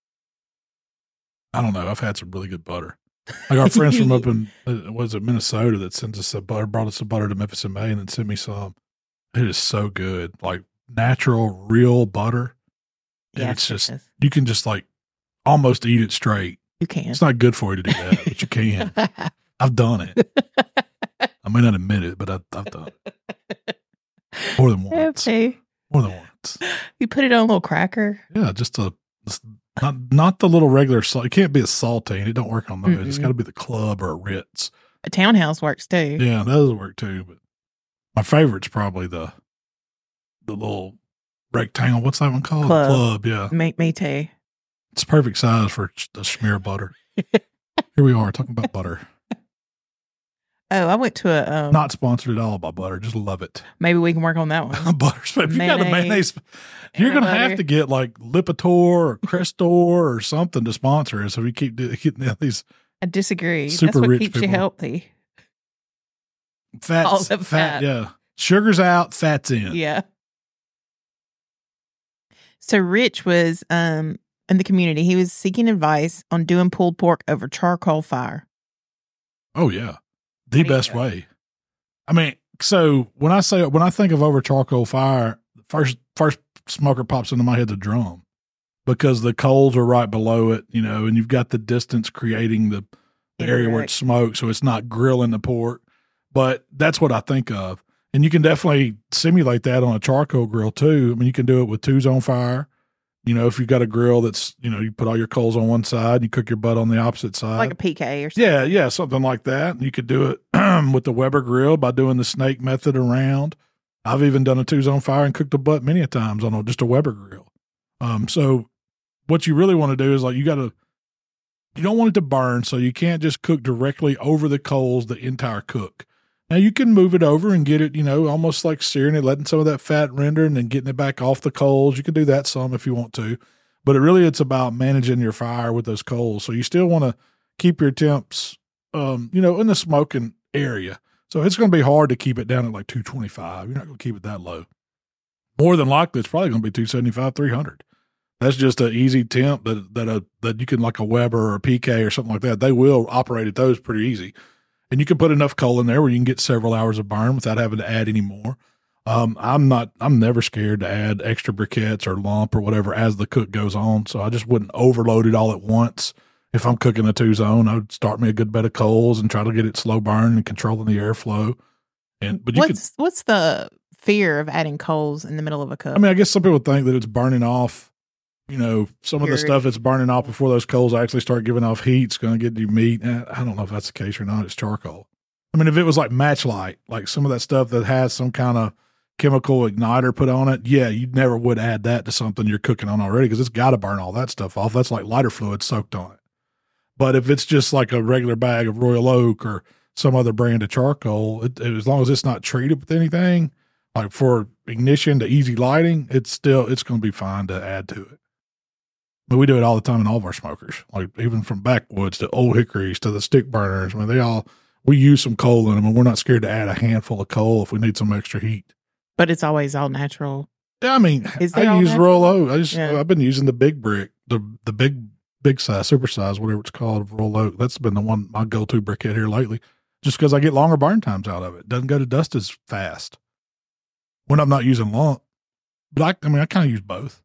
I don't know. I've had some really good butter. Like our friends from up in, Minnesota that sends us brought us some butter to Memphis in May and then sent me some. It is so good. Like natural, real butter. Yeah, it's just, you can just like almost eat it straight. You can. It's not good for you to do that, but you can. I've done it. I may not admit it, but I've done it. More than once. Okay. More than once. You put it on a little cracker? Yeah, just not the little regular salt. It can't be a saltine. It don't work on those. Mm-mm. It's got to be the Club or a Ritz. A Townhouse works too. Yeah, those work too. But my favorite's probably the little rectangle. What's that one called? Club. Yeah. Me too. It's perfect size for a smear of butter. Here we are talking about butter. Oh, I went to a not sponsored at all by butter. Just love it. Maybe we can work on that one. Butter. If you got the mayonnaise, you're going to have to get like Lipitor or Crestor or something to sponsor us. So we keep getting these I disagree. Super That's what rich keeps people. you healthy. Fats, All the fat. Yeah. Sugar's out, fat's in. Yeah. So Rich was in the community. He was seeking advice on doing pulled pork over charcoal fire. Oh, yeah. The best way. I mean, so when I think of over charcoal fire, first smoker pops into my head the drum, because the coals are right below it, and you've got the distance creating the area where it's smoked, so it's not grilling the pork. But that's what I think of. And you can definitely simulate that on a charcoal grill too. I mean, you can do it with 2-zone fire. If you've got a grill that's, you put all your coals on one side, you cook your butt on the opposite side. Like a PK or something. Yeah, something like that. You could do it with the Weber grill by doing the snake method around. I've even done a 2-zone fire and cooked a butt many a times on just a Weber grill. So what you really want to do is you don't want it to burn, so you can't just cook directly over the coals the entire cook. Now you can move it over and get it, almost like searing it, letting some of that fat render and then getting it back off the coals. You can do that some if you want to, but it's about managing your fire with those coals. So you still want to keep your temps, in the smoking area. So it's going to be hard to keep it down at like 225. You're not going to keep it that low. More than likely, it's probably going to be 275, 300. That's just an easy temp that you can, like a Weber or a PK or something like that. They will operate at those pretty easy. And you can put enough coal in there where you can get several hours of burn without having to add any more. I'm never scared to add extra briquettes or lump or whatever as the cook goes on. So I just wouldn't overload it all at once. If I'm cooking a 2-zone, I would start me a good bed of coals and try to get it slow burn and controlling the airflow. What's the fear of adding coals in the middle of a cook? I mean, I guess some people think that it's burning off. Some of the stuff that's burning off before those coals actually start giving off heat is going to get you meat. I don't know if that's the case or not. It's charcoal. I mean, if it was like matchlight, like some of that stuff that has some kind of chemical igniter put on it, yeah, you never would add that to something you're cooking on already because it's got to burn all that stuff off. That's like lighter fluid soaked on it. But if it's just like a regular bag of Royal Oak or some other brand of charcoal, as long as it's not treated with anything, like for ignition to easy lighting, it's going to be fine to add to it. But we do it all the time in all of our smokers, like even from backwoods to old hickories to the stick burners. I mean, we use some coal in them, and we're not scared to add a handful of coal if we need some extra heat. But it's always all natural. Yeah, I mean, I use Royal Oak. I've been using the big brick, the big size, super size, whatever it's called, of Royal Oak. That's been my go-to briquette here lately, just because I get longer burn times out of it. It doesn't go to dust as fast when I'm not using lump. But I kind of use both.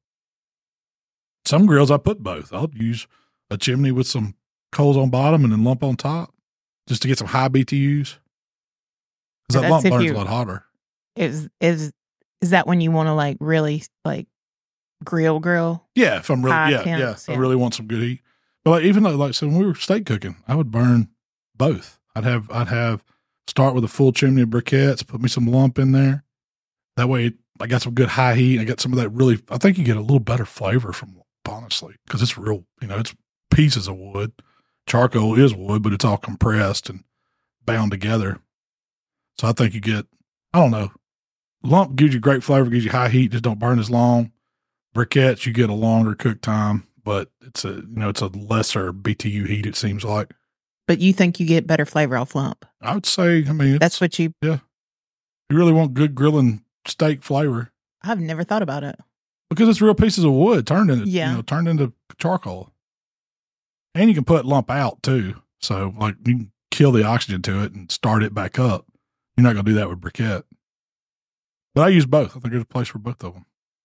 Some grills I put both. I'll use a chimney with some coals on bottom and then lump on top just to get some high BTUs. Because that lump burns a lot hotter. Is that when you want to like really like grill? Yeah, if I'm really I really want some good heat. But like, even though so when we were steak cooking, I would burn both. I'd have start with a full chimney of briquettes, put me some lump in there. That way I got some good high heat. I got some of that I think you get a little better flavor from lump, honestly, because it's real, it's pieces of wood. Charcoal is wood, but it's all compressed and bound together. So I think you get, I don't know, lump gives you great flavor, gives you high heat, just don't burn as long. Briquettes, you get a longer cook time, but it's a lesser BTU heat, it seems like. But you think you get better flavor off lump? I would say, that's what you... Yeah. You really want good grilling steak flavor. I've never thought about it. Because it's real pieces of wood turned into charcoal. And you can put lump out too. So like you can kill the oxygen to it and start it back up. You're not going to do that with briquette. But I use both. I think there's a place for both of them.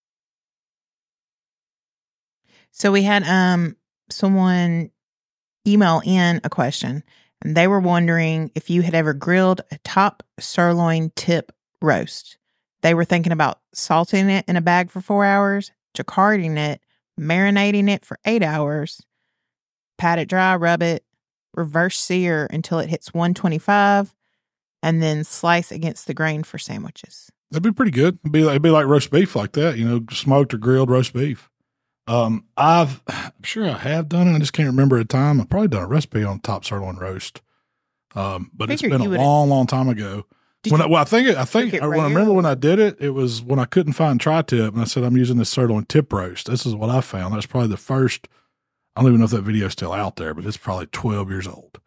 So we had someone email in a question, and they were wondering if you had ever grilled a top sirloin tip roast. They were thinking about salting it in a bag for 4 hours, jacquarding it, marinating it for 8 hours, pat it dry, rub it, reverse sear until it hits 125, and then slice against the grain for sandwiches. That'd be pretty good. It'd be like roast beef like that, smoked or grilled roast beef. I'm sure I have done it. I just can't remember a time. I've probably done a recipe on top sirloin roast. But it's been a long, long time ago. I remember when I did it, it was when I couldn't find tri-tip, and I said, I'm using this sirloin tip roast. This is what I found. That's probably the first, I don't even know if that video is still out there, but it's probably 12 years old.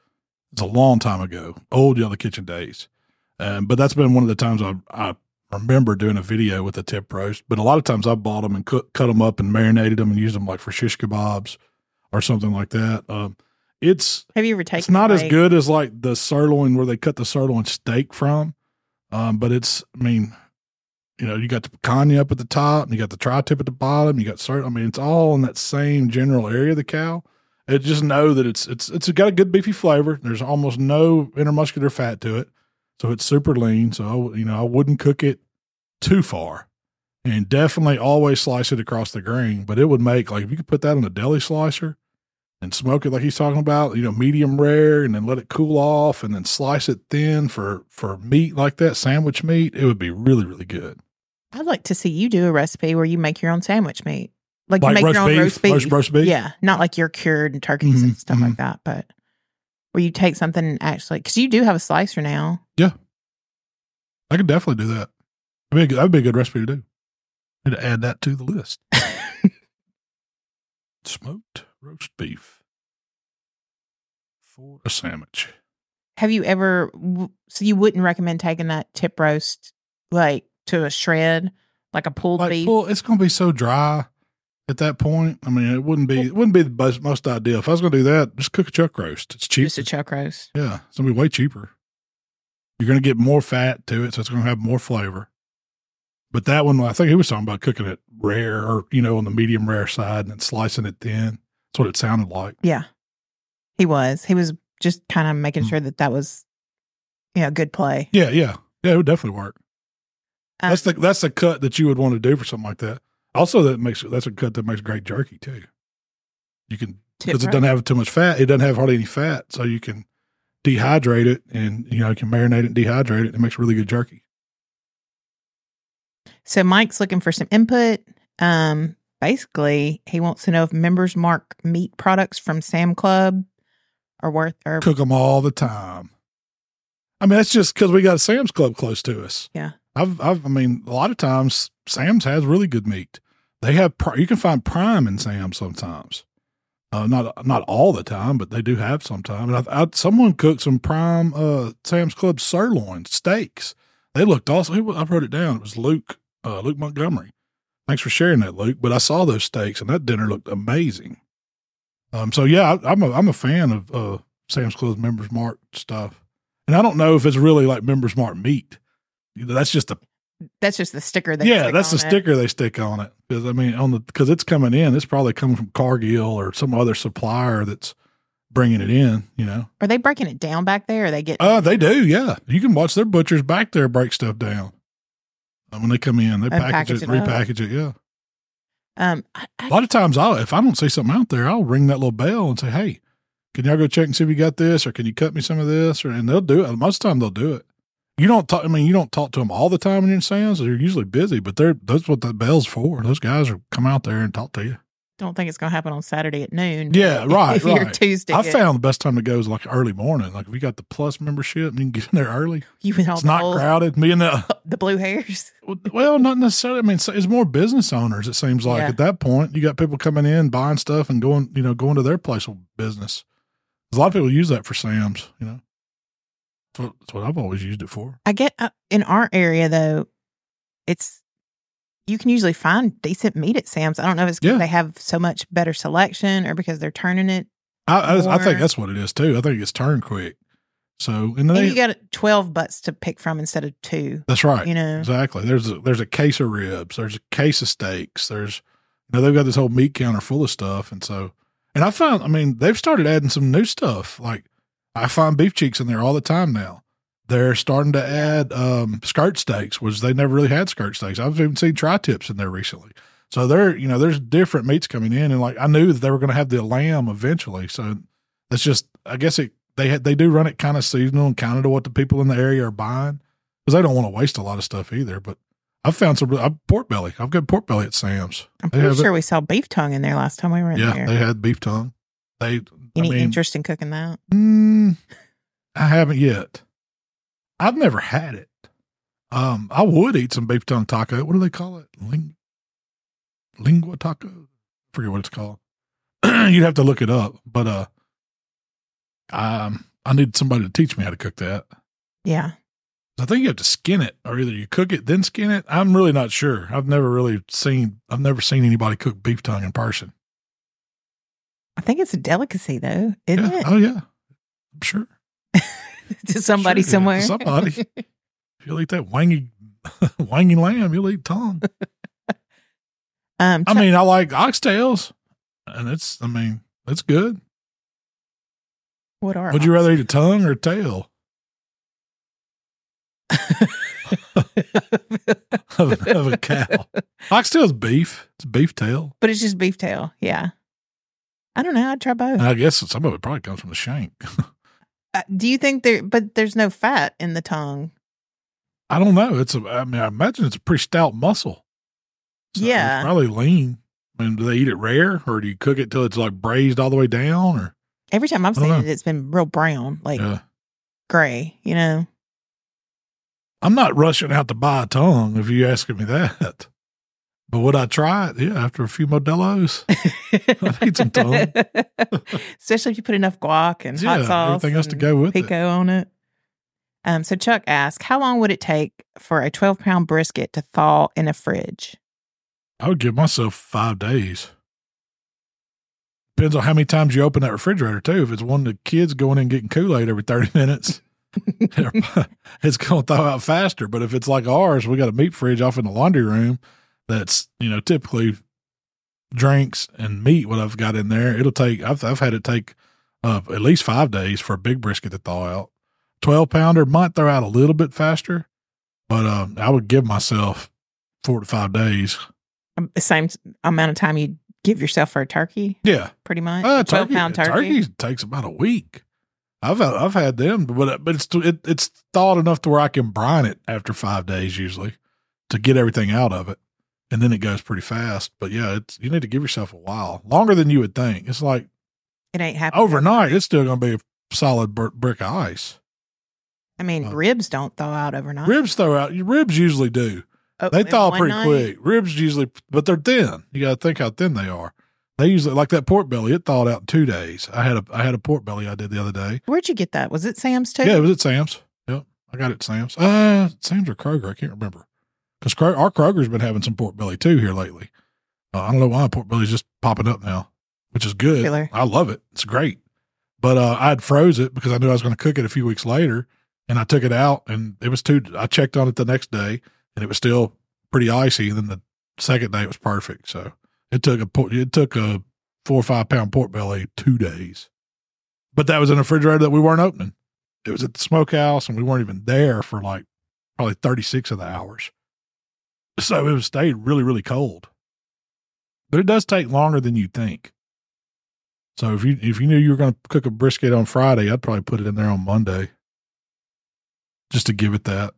It's a long time ago, old Yellow Kitchen days. But that's been one of the times I remember doing a video with a tip roast. But a lot of times I bought them and cut them up and marinated them and used them like for shish kebabs or something like that. Have you ever taken? It's not as good as like the sirloin where they cut the sirloin steak from, but it's. I mean, you got the picanha up at the top, and you got the tri-tip at the bottom. You got it's all in that same general area of the cow. It just know that it's got a good beefy flavor. There's almost no intermuscular fat to it, so it's super lean. So I wouldn't cook it too far, and definitely always slice it across the grain. But it would make if you could put that on a deli slicer and smoke it like he's talking about, medium rare, and then let it cool off, and then slice it thin for meat like that, sandwich meat. It would be really, really good. I'd like to see you do a recipe where you make your own sandwich meat. Like you make your own roast beef. Yeah, not like your cured and turkeys and stuff like that, but where you take something and actually, because you do have a slicer now. Yeah. I could definitely do that. That'd be a good recipe to do. Need to add that to the list. Smoked roast beef for a sandwich. Have you ever, so you wouldn't recommend taking that tip roast to a shred, like a pulled beef? Well, it's going to be so dry at that point. I mean, it wouldn't be the most ideal. If I was going to do that, just cook a chuck roast. It's cheap. Just a chuck roast. Yeah. It's going to be way cheaper. You're going to get more fat to it, so it's going to have more flavor. But that one, I think he was talking about cooking it rare or, on the medium rare side and then slicing it thin. That's what it sounded like. Yeah. He was just kind of making sure that was, good play. Yeah. Yeah. Yeah. It would definitely work. That's the cut that you would want to do for something like that. Also, that's a cut that makes great jerky too. You can, because it doesn't have too much fat. It doesn't have hardly any fat. So you can dehydrate it and, you can marinate it and dehydrate it. It makes really good jerky. So Mike's looking for some input. Basically, he wants to know if members mark meat products from Sam Club are worth or cook them all the time. I mean, that's just because we got a Sam's Club close to us. Yeah, I mean, a lot of times Sam's has really good meat. They have you can find prime in Sam's sometimes. Not all the time, but they do have sometimes. And someone cooked some prime Sam's Club sirloin steaks. They looked awesome. I wrote it down. It was Luke Montgomery. Thanks for sharing that, Luke. But I saw those steaks, and that dinner looked amazing. So yeah, I'm a fan of Sam's Club's Members Mark stuff, and I don't know if it's really like Members Mark meat. That's just the sticker. That's the sticker they stick on it. Because I mean, because it's coming in, it's probably coming from Cargill or some other supplier that's bringing it in. Are they breaking it down back there? Or they get? They do. Yeah, you can watch their butchers back there break stuff down. When they come in, they package it, repackage it. Yeah. A lot of times, if I don't see something out there, I'll ring that little bell and say, "Hey, can y'all go check and see if you got this, or can you cut me some of this?" And they'll do it. Most of the time, they'll do it. You don't talk. I mean, you don't talk to them all the time when you're in Sam's. They're usually busy, but that's what that bell's for. Those guys will come out there and talk to you. Don't think it's going to happen on Saturday at noon. Yeah, right. Or Tuesday. I found the best time to go is like early morning. Like if you got the Plus membership and you can get in there early. It's not crowded. Me and the blue hairs. Well, not necessarily. I mean, it's more business owners. It seems like at that point you got people coming in, buying stuff, and going to their place of business. A lot of people use that for Sam's. That's what I've always used it for. I get in our area though, you can usually find decent meat at Sam's. I don't know if it's because they have so much better selection or because they're turning it. I think that's what it is too. I think it's turned quick. So and you got 12 butts to pick from instead of 2. That's right. Exactly. There's a case of ribs. There's a case of steaks. There's they've got this whole meat counter full of stuff, and I found they've started adding some new stuff. Like I find beef cheeks in there all the time now. They're starting to add skirt steaks, which they never really had skirt steaks. I've even seen tri-tips in there recently. So there's different meats coming in, and I knew that they were going to have the lamb eventually. So that's just, I guess they do run it kind of seasonal and kind of to what the people in the area are buying, because they don't want to waste a lot of stuff either. But I've found some pork belly. I've got pork belly at Sam's. I'm pretty sure we saw beef tongue in there last time we were in there. Yeah, they had beef tongue. Any interest in cooking that? I haven't yet. I've never had it. I would eat some beef tongue taco. What do they call it? Lingua taco? I forget what it's called. You'd have to look it up. But I I need somebody to teach me how to cook that. Yeah. I think you have to skin it, or either you cook it then skin it. I'm really not sure. I've never seen anybody cook beef tongue in person. I think it's a delicacy though, isn't it? Oh yeah. I'm sure. To somebody somewhere. To somebody. If you'll eat that wangy lamb, you'll eat tongue. I mean, I like oxtails, and it's good. Would you rather eat a tongue or a tail? of a cow. Oxtail's beef. It's beef tail. But it's just beef tail. Yeah. I don't know. I'd try both. I guess some of it probably comes from the shank. Do you think but there's no fat in the tongue? I don't know. I imagine it's a pretty stout muscle. So yeah. It's probably lean. I mean, do they eat it rare, or do you cook it till it's like braised all the way down? Or every time I've seen it, it's been real brown, like gray, you know? I'm not rushing out to buy a tongue if you're asking me that. But would I try it? Yeah, after a few Modelo's. I need some tongue. Especially if you put enough guac and hot sauce. Everything else to go with pico on it. So Chuck asked, how long would it take for a 12-pound brisket to thaw in a fridge? I would give myself 5 days. Depends on how many times you open that refrigerator, too. If it's one of the kids going in and getting Kool-Aid every 30 minutes, it's going to thaw out faster. But if it's like ours, we got a meat fridge off in the laundry room that's, typically drinks and meat, what I've got in there. It'll take, I've had it take at least 5 days for a big brisket to thaw out. 12-pounder might throw out a little bit faster, but I would give myself 4 to 5 days. The same amount of time you give yourself for a turkey? Yeah. Pretty much? 12-pound turkey takes about a week. I've had them, but it's thawed enough to where I can brine it after 5 days usually to get everything out of it. And then it goes pretty fast. But yeah, you need to give yourself a while. Longer than you would think. It's like it ain't happening overnight. It's still going to be a solid brick of ice. I mean, ribs don't thaw out overnight. Ribs usually do. They thaw pretty quick. Ribs usually, but they're thin. You got to think how thin they are. They usually, like that pork belly, it thawed out in 2 days. I had a pork belly I did the other day. Where'd you get that? Was it Sam's too? Yeah, it was at Sam's. Yep, I got it at Sam's. Sam's or Kroger, I can't remember. Because our Kroger's been having some pork belly too here lately. I don't know why pork belly's just popping up now, which is good. Popular. I love it. It's great. But I had froze it because I knew I was going to cook it a few weeks later, and I took it out, and it was I checked on it the next day, and it was still pretty icy. And then the second day it was perfect. So it took a 4 or 5 pound pork belly 2 days, but that was in a refrigerator that we weren't opening. It was at the smokehouse, and we weren't even there for like probably 36 of the hours. So it stayed really, really cold, but it does take longer than you think. So if you knew you were going to cook a brisket on Friday, I'd probably put it in there on Monday just to give it that.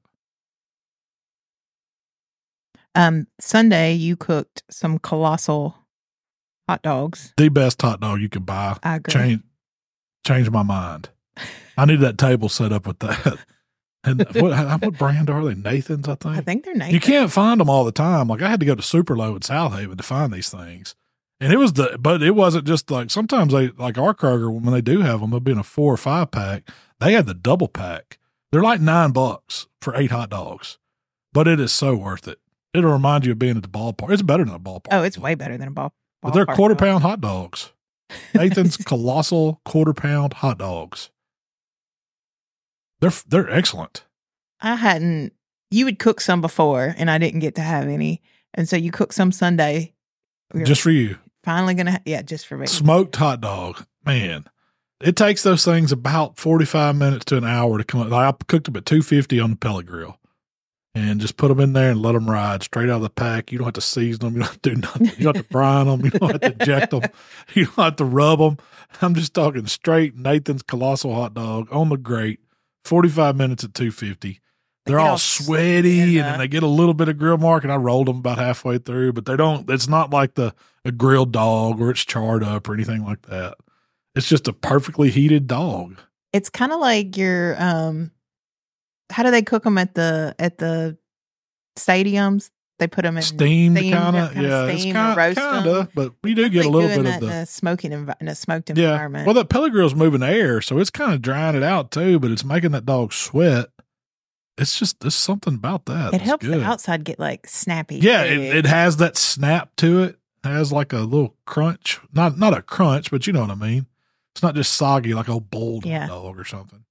Sunday you cooked some colossal hot dogs. The best hot dog you could buy. I agree. Change my mind. I need that table set up with that. And what brand are they? Nathan's, I think. I think they're Nathan's. You can't find them all the time. Like I had to go to Superlow in South Haven to find these things. And but it wasn't just like, sometimes they, like our Kroger, when they do have them, they'll be in a 4 or 5 pack. They had the double pack. They're like $9 for 8 hot dogs, but it is so worth it. It'll remind you of being at the ballpark. It's better than a ballpark. Oh, it's way better than a ballpark. But they're 1/4 pound hot dogs. Nathan's colossal 1/4 pound hot dogs. They're excellent. You would cook some before, and I didn't get to have any. And so you cook some Sunday. Just for you. Finally going to, just for me. Smoked hot dog. Man, it takes those things about 45 minutes to an hour to come. I cooked them at 250 on the pellet grill and just put them in there and let them ride straight out of the pack. You don't have to season them. You don't have to do nothing. You don't have to brine them. You don't have to inject them. You don't have to rub them. I'm just talking straight Nathan's colossal hot dog on the grate, 45 minutes at 250. They're all sweaty and then they get a little bit of grill mark, and I rolled them about halfway through, but it's not like a grilled dog or it's charred up or anything like that. It's just a perfectly heated dog. It's kind of like your, how do they cook them at the stadiums? They put them in steamed kind of. Yeah, it's kind of, but we do get a little bit of the in a smoked environment. Well, that pellet grill's moving air, so it's kind of drying it out too, but it's making that dog sweat. It's just there's something about that. It helps the outside get like snappy. Yeah, it has that snap to it. It has like a little crunch, not a crunch, but you know what I mean. It's not just soggy like old bulldog dog or something.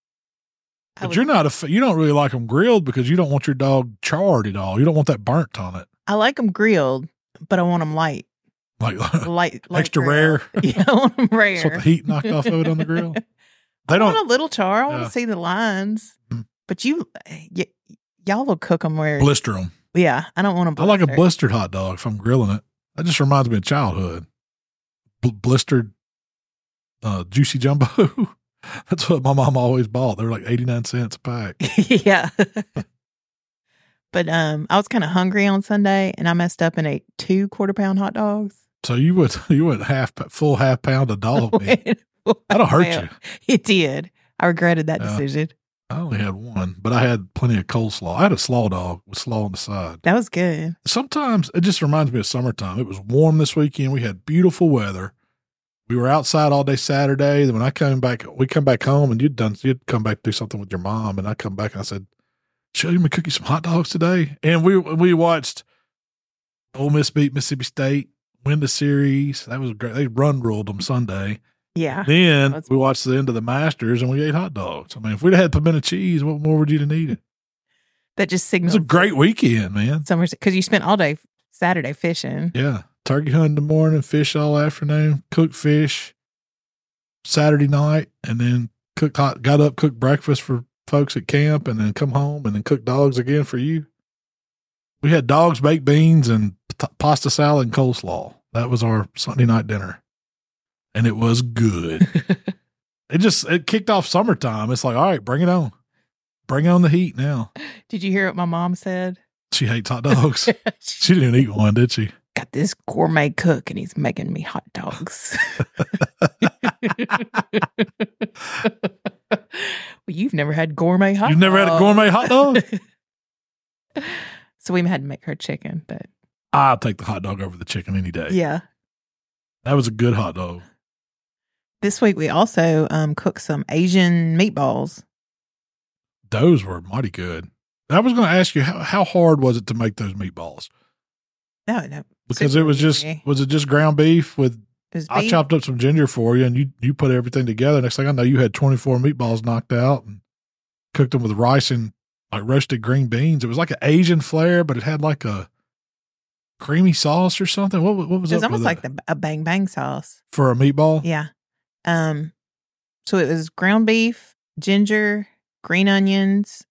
But you don't really like them grilled because you don't want your dog charred at all. You don't want that burnt on it. I like them grilled, but I want them light. Like extra rare. Yeah, I want them rare. So the heat knocked off of it on the grill. I want a little char. I want to see the lines. Mm-hmm. But y'all will cook them where blister them. Yeah, I don't want to. I like a blistered hot dog if I'm grilling it. That just reminds me of childhood. Blistered, juicy jumbo. That's what my mom always bought. They were like 89 cents a pack. Yeah. But I was kind of hungry on Sunday, and I messed up and ate 2 quarter-pound hot dogs. So you went full half pound of dog meat. That'll hurt you. It did. I regretted that decision. I only had one, but I had plenty of coleslaw. I had a slaw dog with slaw on the side. That was good. Sometimes it just reminds me of summertime. It was warm this weekend. We had beautiful weather. We were outside all day Saturday. Then when we come back home, and you'd come back to do something with your mom, and I come back and I said, "Should we cook you some hot dogs today?" And we watched Ole Miss beat Mississippi State, win the series. That was great. They ruled them Sunday. Yeah. Then we watched the end of the Masters and we ate hot dogs. I mean, if we'd had pimento cheese, what more would you have needed? That just signals. It was a great weekend, man. Because you spent all day Saturday fishing. Yeah. Turkey hunt in the morning, fish all afternoon, cooked fish Saturday night, and then got up, cooked breakfast for folks at camp, and then come home and then cook dogs again for you. We had dogs, baked beans, and pasta salad and coleslaw. That was our Sunday night dinner. And it was good. It kicked off summertime. It's like, all right, bring it on. Bring on the heat now. Did you hear what my mom said? She hates hot dogs. She didn't even eat one, did she? Got this gourmet cook and he's making me hot dogs. Well, you've never had gourmet hot dogs. You've never had a gourmet hot dog? So we had to make her chicken, but I'll take the hot dog over the chicken any day. Yeah. That was a good hot dog. This week we also cooked some Asian meatballs. Those were mighty good. I was going to ask you, how hard was it to make those meatballs? No. Because it was it just ground beef with, I chopped up some ginger for you and you put everything together. Next thing I know, you had 24 meatballs knocked out and cooked them with rice and like roasted green beans. It was like an Asian flair, but it had like a creamy sauce or something. What was it? It was almost like a bang bang sauce. For a meatball? Yeah. So it was ground beef, ginger, green onions,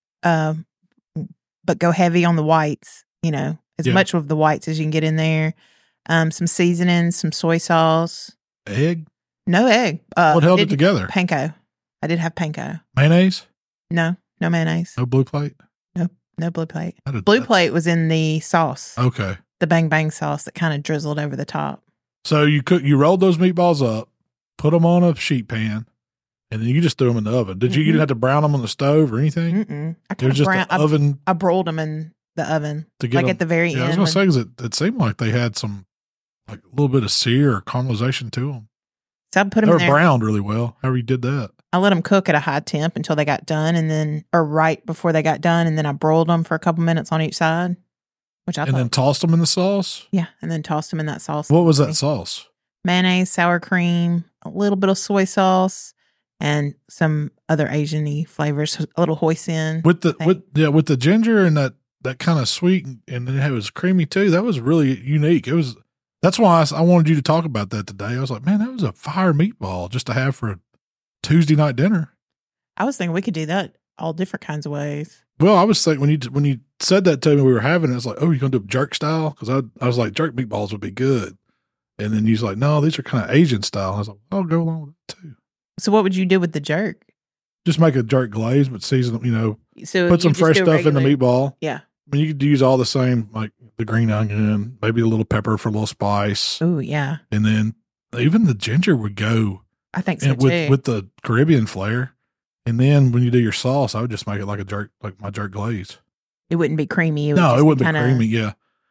but go heavy on the whites, as much of the whites as you can get in there. Some seasoning, some soy sauce. Egg? No egg. What held it together? Panko. I did have panko. Mayonnaise? No mayonnaise. No Blue Plate? No Blue Plate. Blue Plate was in the sauce. Okay. The bang bang sauce that kind of drizzled over the top. So you rolled those meatballs up, put them on a sheet pan, and then you just threw them in the oven. You didn't have to brown them on the stove or anything? It was just the oven. I broiled them in the oven to get them, at the very end. I was going to say, because it seemed like they had some, like a little bit of sear or caramelization to them. So I put them in there. They were browned really well. However you did that. I let them cook at a high temp until they got done, or right before they got done, and then I broiled them for a couple minutes on each side. Then tossed them in the sauce? Yeah, and then tossed them in that sauce. What was that sauce? Mayonnaise, sour cream, a little bit of soy sauce, and some other Asian-y flavors, a little hoisin. With the ginger and that kind of sweet, and then it was creamy too. That was really unique. That's why I wanted you to talk about that today. I was like, man, that was a fire meatball just to have for a Tuesday night dinner. I was thinking we could do that all different kinds of ways. Well, I was thinking when you said that to me, we were having it. I was like, oh, you're going to do jerk style? Because I was like, jerk meatballs would be good. And then you was like, no, these are kind of Asian style. I was like, I'll go along with that too. So what would you do with the jerk? Just make a jerk glaze, but season them, so put some fresh stuff in the meatball. Yeah. I mean, you could use all the same, like the green onion, maybe a little pepper for a little spice. Oh, yeah. And then even the ginger would go. I think so too. With the Caribbean flair. And then when you do your sauce, I would just make it like my jerk glaze. It wouldn't be creamy. It wouldn't be creamy. Yeah.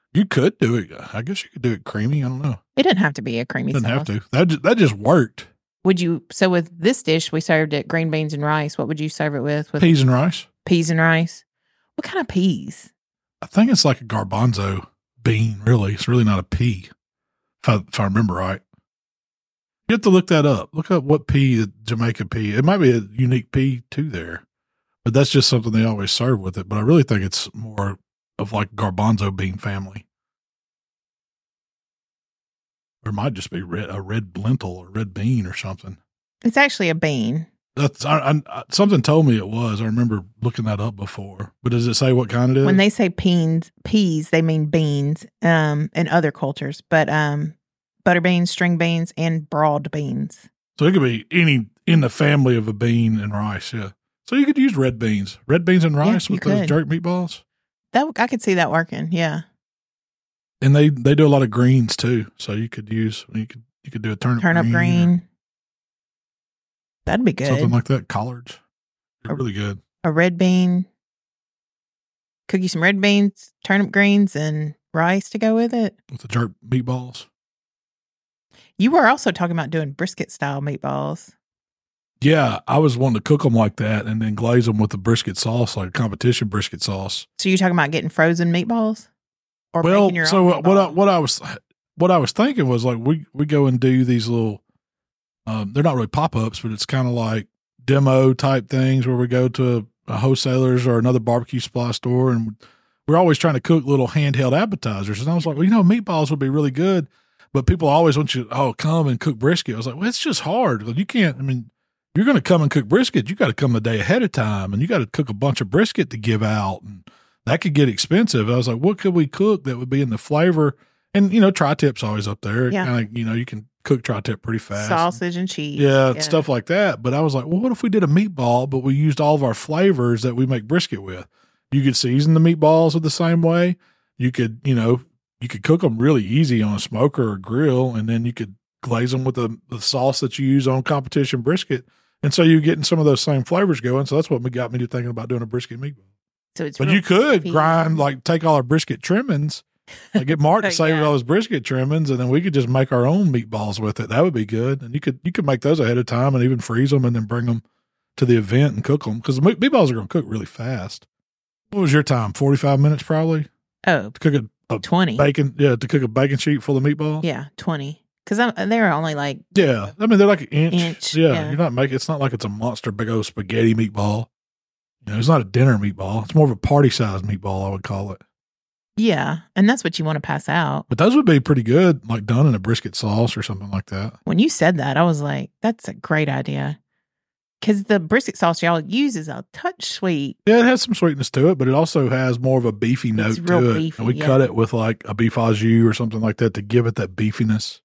You could do it. I guess you could do it creamy. I don't know. It doesn't have to be a creamy sauce. Doesn't have to. That just worked. So with this dish, we served it green beans and rice. What would you serve it with? Peas and rice. Peas and rice. What kind of peas? I think it's like a garbanzo bean, really. It's really not a pea, if I remember right. You have to look that up. Look up what pea, the Jamaican pea. It might be a unique pea too there, but that's just something they always serve with it. But I really think it's more of like garbanzo bean family. Or it might just be a red lentil or red bean or something. It's actually a bean. That's something told me it was. I remember looking that up before. But does it say what kind it is? When they say peas, they mean beans in other cultures. But butter beans, string beans, and broad beans. So it could be any in the family of a bean and rice, yeah. So you could use red beans and rice with those jerk meatballs. I could see that working, yeah. And they do a lot of greens too, so you could do a turnip green. That'd be good. Something like that. Collards, they're really good. A red bean. Cook you some red beans, turnip greens, and rice to go with it with the jerk meatballs. You were also talking about doing brisket style meatballs. Yeah, I was wanting to cook them like that and then glaze them with the brisket sauce, like a competition brisket sauce. So you're talking about getting frozen meatballs, or making your own meatballs? what I was thinking was like we go and do these little. They're not really pop ups, but it's kind of like demo type things where we go to a wholesaler's or another barbecue supply store, and we're always trying to cook little handheld appetizers. And I was like, well, meatballs would be really good, but people always want you to come and cook brisket. I was like, well, it's just hard. You can't. I mean, you're going to come and cook brisket. You got to come a day ahead of time, and you got to cook a bunch of brisket to give out, and that could get expensive. I was like, what could we cook that would be in the flavor? And tri-tip's always up there. Yeah. Kind of, you can cook tri-tip pretty fast. Sausage and cheese. Yeah, stuff like that. But I was like, well, what if we did a meatball, but we used all of our flavors that we make brisket with? You could season the meatballs the same way. You could, you could cook them really easy on a smoker or grill, and then you could glaze them with the sauce that you use on competition brisket. And so you're getting some of those same flavors going. So that's what got me to thinking about doing a brisket meatball. But you could grind, take all our brisket trimmings, get Mark to save all his brisket trimmings, and then we could just make our own meatballs with it. That would be good. And you could make those ahead of time and even freeze them and then bring them to the event and cook them, because the meatballs are going to cook really fast. What was your time? 45 minutes probably? Oh, to cook a 20. Bacon, to cook a bacon sheet full of meatballs? Yeah, 20. Because they're only like... Yeah, I mean, they're like an inch. Yeah, you're not making... It's not like it's a monster big old spaghetti meatball. It's not a dinner meatball. It's more of a party-sized meatball, I would call it. Yeah, and that's what you want to pass out. But those would be pretty good, like done in a brisket sauce or something like that. When you said that, I was like, that's a great idea. Because the brisket sauce y'all use is a touch sweet. Yeah, it has some sweetness to it, but it also has more of a beefy note to it. Beefy, and we cut it with like a beef au jus or something like that to give it that beefiness.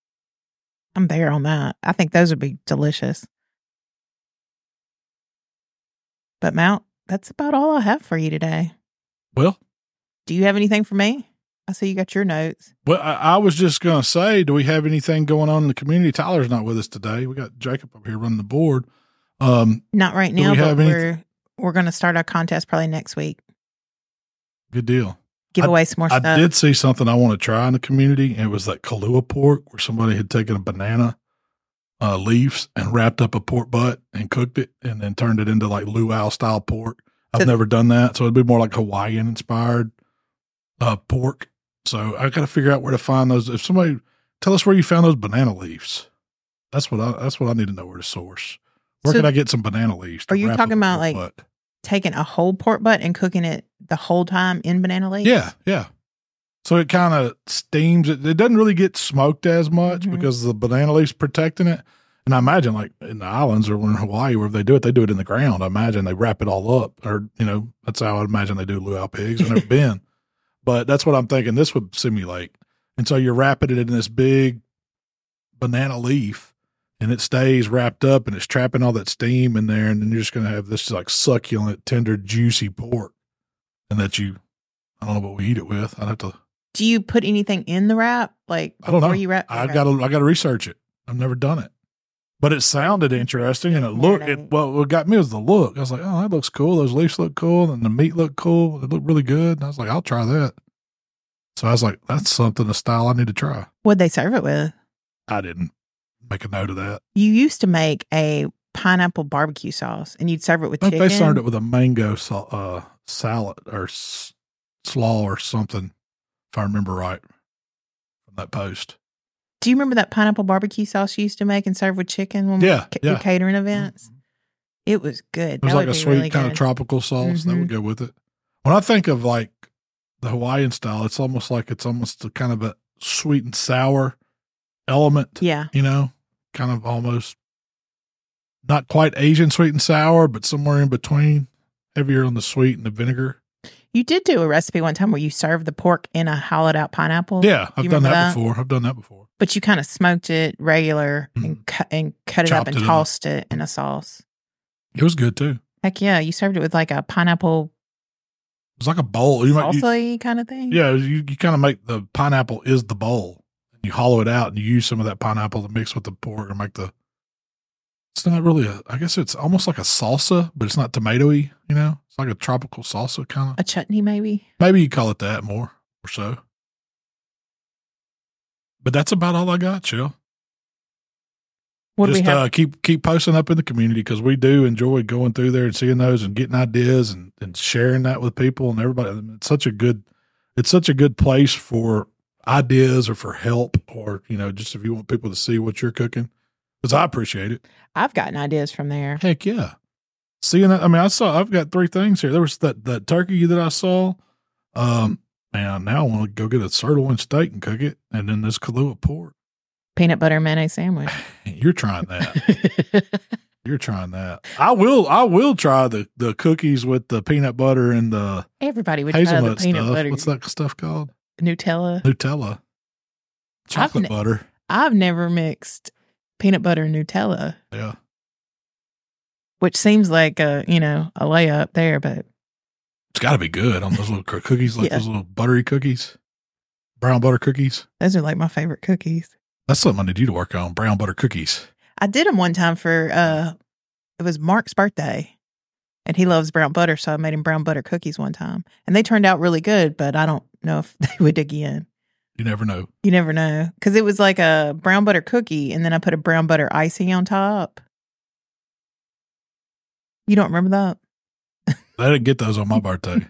I'm there on that. I think those would be delicious. But Mount, that's about all I have for you today. Well, do you have anything for me? I see you got your notes. Well, I was just going to say, do we have anything going on in the community? Tyler's not with us today. We got Jacob up here running the board. Not right now, but we're going to start our contest probably next week. Good deal. Give away some more stuff. I did see something I want to try in the community. And it was that Kahlua pork, where somebody had taken a banana leaves and wrapped up a pork butt and cooked it and then turned it into like luau style pork. I've never done that. So it'd be more like Hawaiian inspired pork. So I got to figure out where to find those. If somebody tell us where you found those banana leaves, that's what I need to know where to source. Where can I get some banana leaves? Are you talking about like taking a whole pork butt and cooking it the whole time in banana leaves? Yeah, yeah. So it kind of steams it. It doesn't really get smoked as much because the banana leaves protecting it. And I imagine like in the islands or in Hawaii, where they do it in the ground. I imagine they wrap it all up, or, that's how I imagine they do luau pigs. I've never been, but that's what I'm thinking this would simulate. And so you're wrapping it in this big banana leaf, and it stays wrapped up and it's trapping all that steam in there. And then you're just going to have this like succulent, tender, juicy pork. And that I don't know what we eat it with. I'd have to. Do you put anything in the wrap? Like, I don't know. You wrap? I got to research it. I've never done it, but it sounded interesting and what got me was the look. I was like, oh, that looks cool. Those leaves look cool. And the meat looked cool. It looked really good. And I was like, I'll try that. So I was like, that's something, a style I need to try. What'd they serve it with? I didn't make a note of that. You used to make a pineapple barbecue sauce, and you'd serve it with chicken. They served it with a mango salad or slaw or something, if I remember right from that post. Do you remember that pineapple barbecue sauce you used to make and serve with chicken when we were catering events? Mm-hmm. It was good. It was like a sweet really kind of tropical sauce that would go with it. When I think of like the Hawaiian style, it's almost a kind of a sweet and sour element. Yeah. You know, kind of almost not quite Asian sweet and sour, but somewhere in between, heavier on the sweet and the vinegar. You did do a recipe one time where you served the pork in a hollowed out pineapple. Yeah, I've done that before. But you kind of smoked it regular and cut it up and tossed it in a sauce. It was good too. Heck yeah, you served it with like a pineapple. It was like a bowl. Salsa-y kind of thing? Yeah, you kind of make the pineapple is the bowl. You hollow it out and you use some of that pineapple to mix with the pork and make it's not really I guess it's almost like a salsa, but it's not tomatoey, you know? It's like a tropical salsa kind of. A chutney maybe? Maybe you call it that more or so. But that's about all I got, Shell. What do we have? Keep posting up in the community because we do enjoy going through there and seeing those and getting ideas and sharing that with people and everybody. It's such a good place for ideas or for help or, you know, just if you want people to see what you're cooking. Because I appreciate it. I've gotten ideas from there. Heck yeah. Seeing that, I mean, I've got 3 things here. There was that turkey that I saw. Man, now I want to go get a sirloin steak and cook it. And then this Kahlua pork. Peanut butter mayonnaise sandwich. You're trying that. You're trying that. I will try the cookies with the peanut butter and the everybody would try the peanut stuff. butter. What's that stuff called? Nutella. Chocolate butter. I've never mixed peanut butter and Nutella. Yeah. Which seems like a layup there, but it's got to be good on those little cookies, those little buttery cookies, brown butter cookies. Those are like my favorite cookies. That's something I need you to work on, brown butter cookies. I did them one time for, it was Mark's birthday, and he loves brown butter, so I made him brown butter cookies one time. And they turned out really good, but I don't know if they would again. You never know. You never know. Because it was like a brown butter cookie, and then I put a brown butter icing on top. You don't remember that? I didn't get those on my birthday.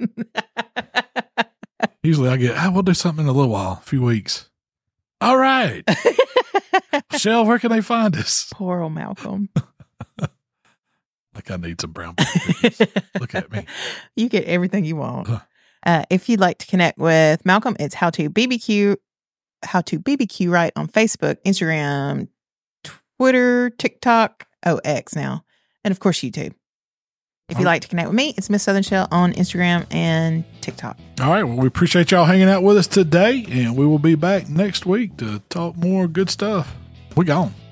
Usually we'll do something in a little while, a few weeks. All right. Shell, where can they find us? Poor old Malcolm. Like I need some brown butter cookies. Look at me. You get everything you want. If you'd like to connect with Malcolm, it's How to BBQ Right on Facebook, Instagram, Twitter, TikTok, X now, and of course YouTube. If you'd like to connect with me, it's Miss Southern Shell on Instagram and TikTok. All right. Well, we appreciate y'all hanging out with us today, and we will be back next week to talk more good stuff. We gone.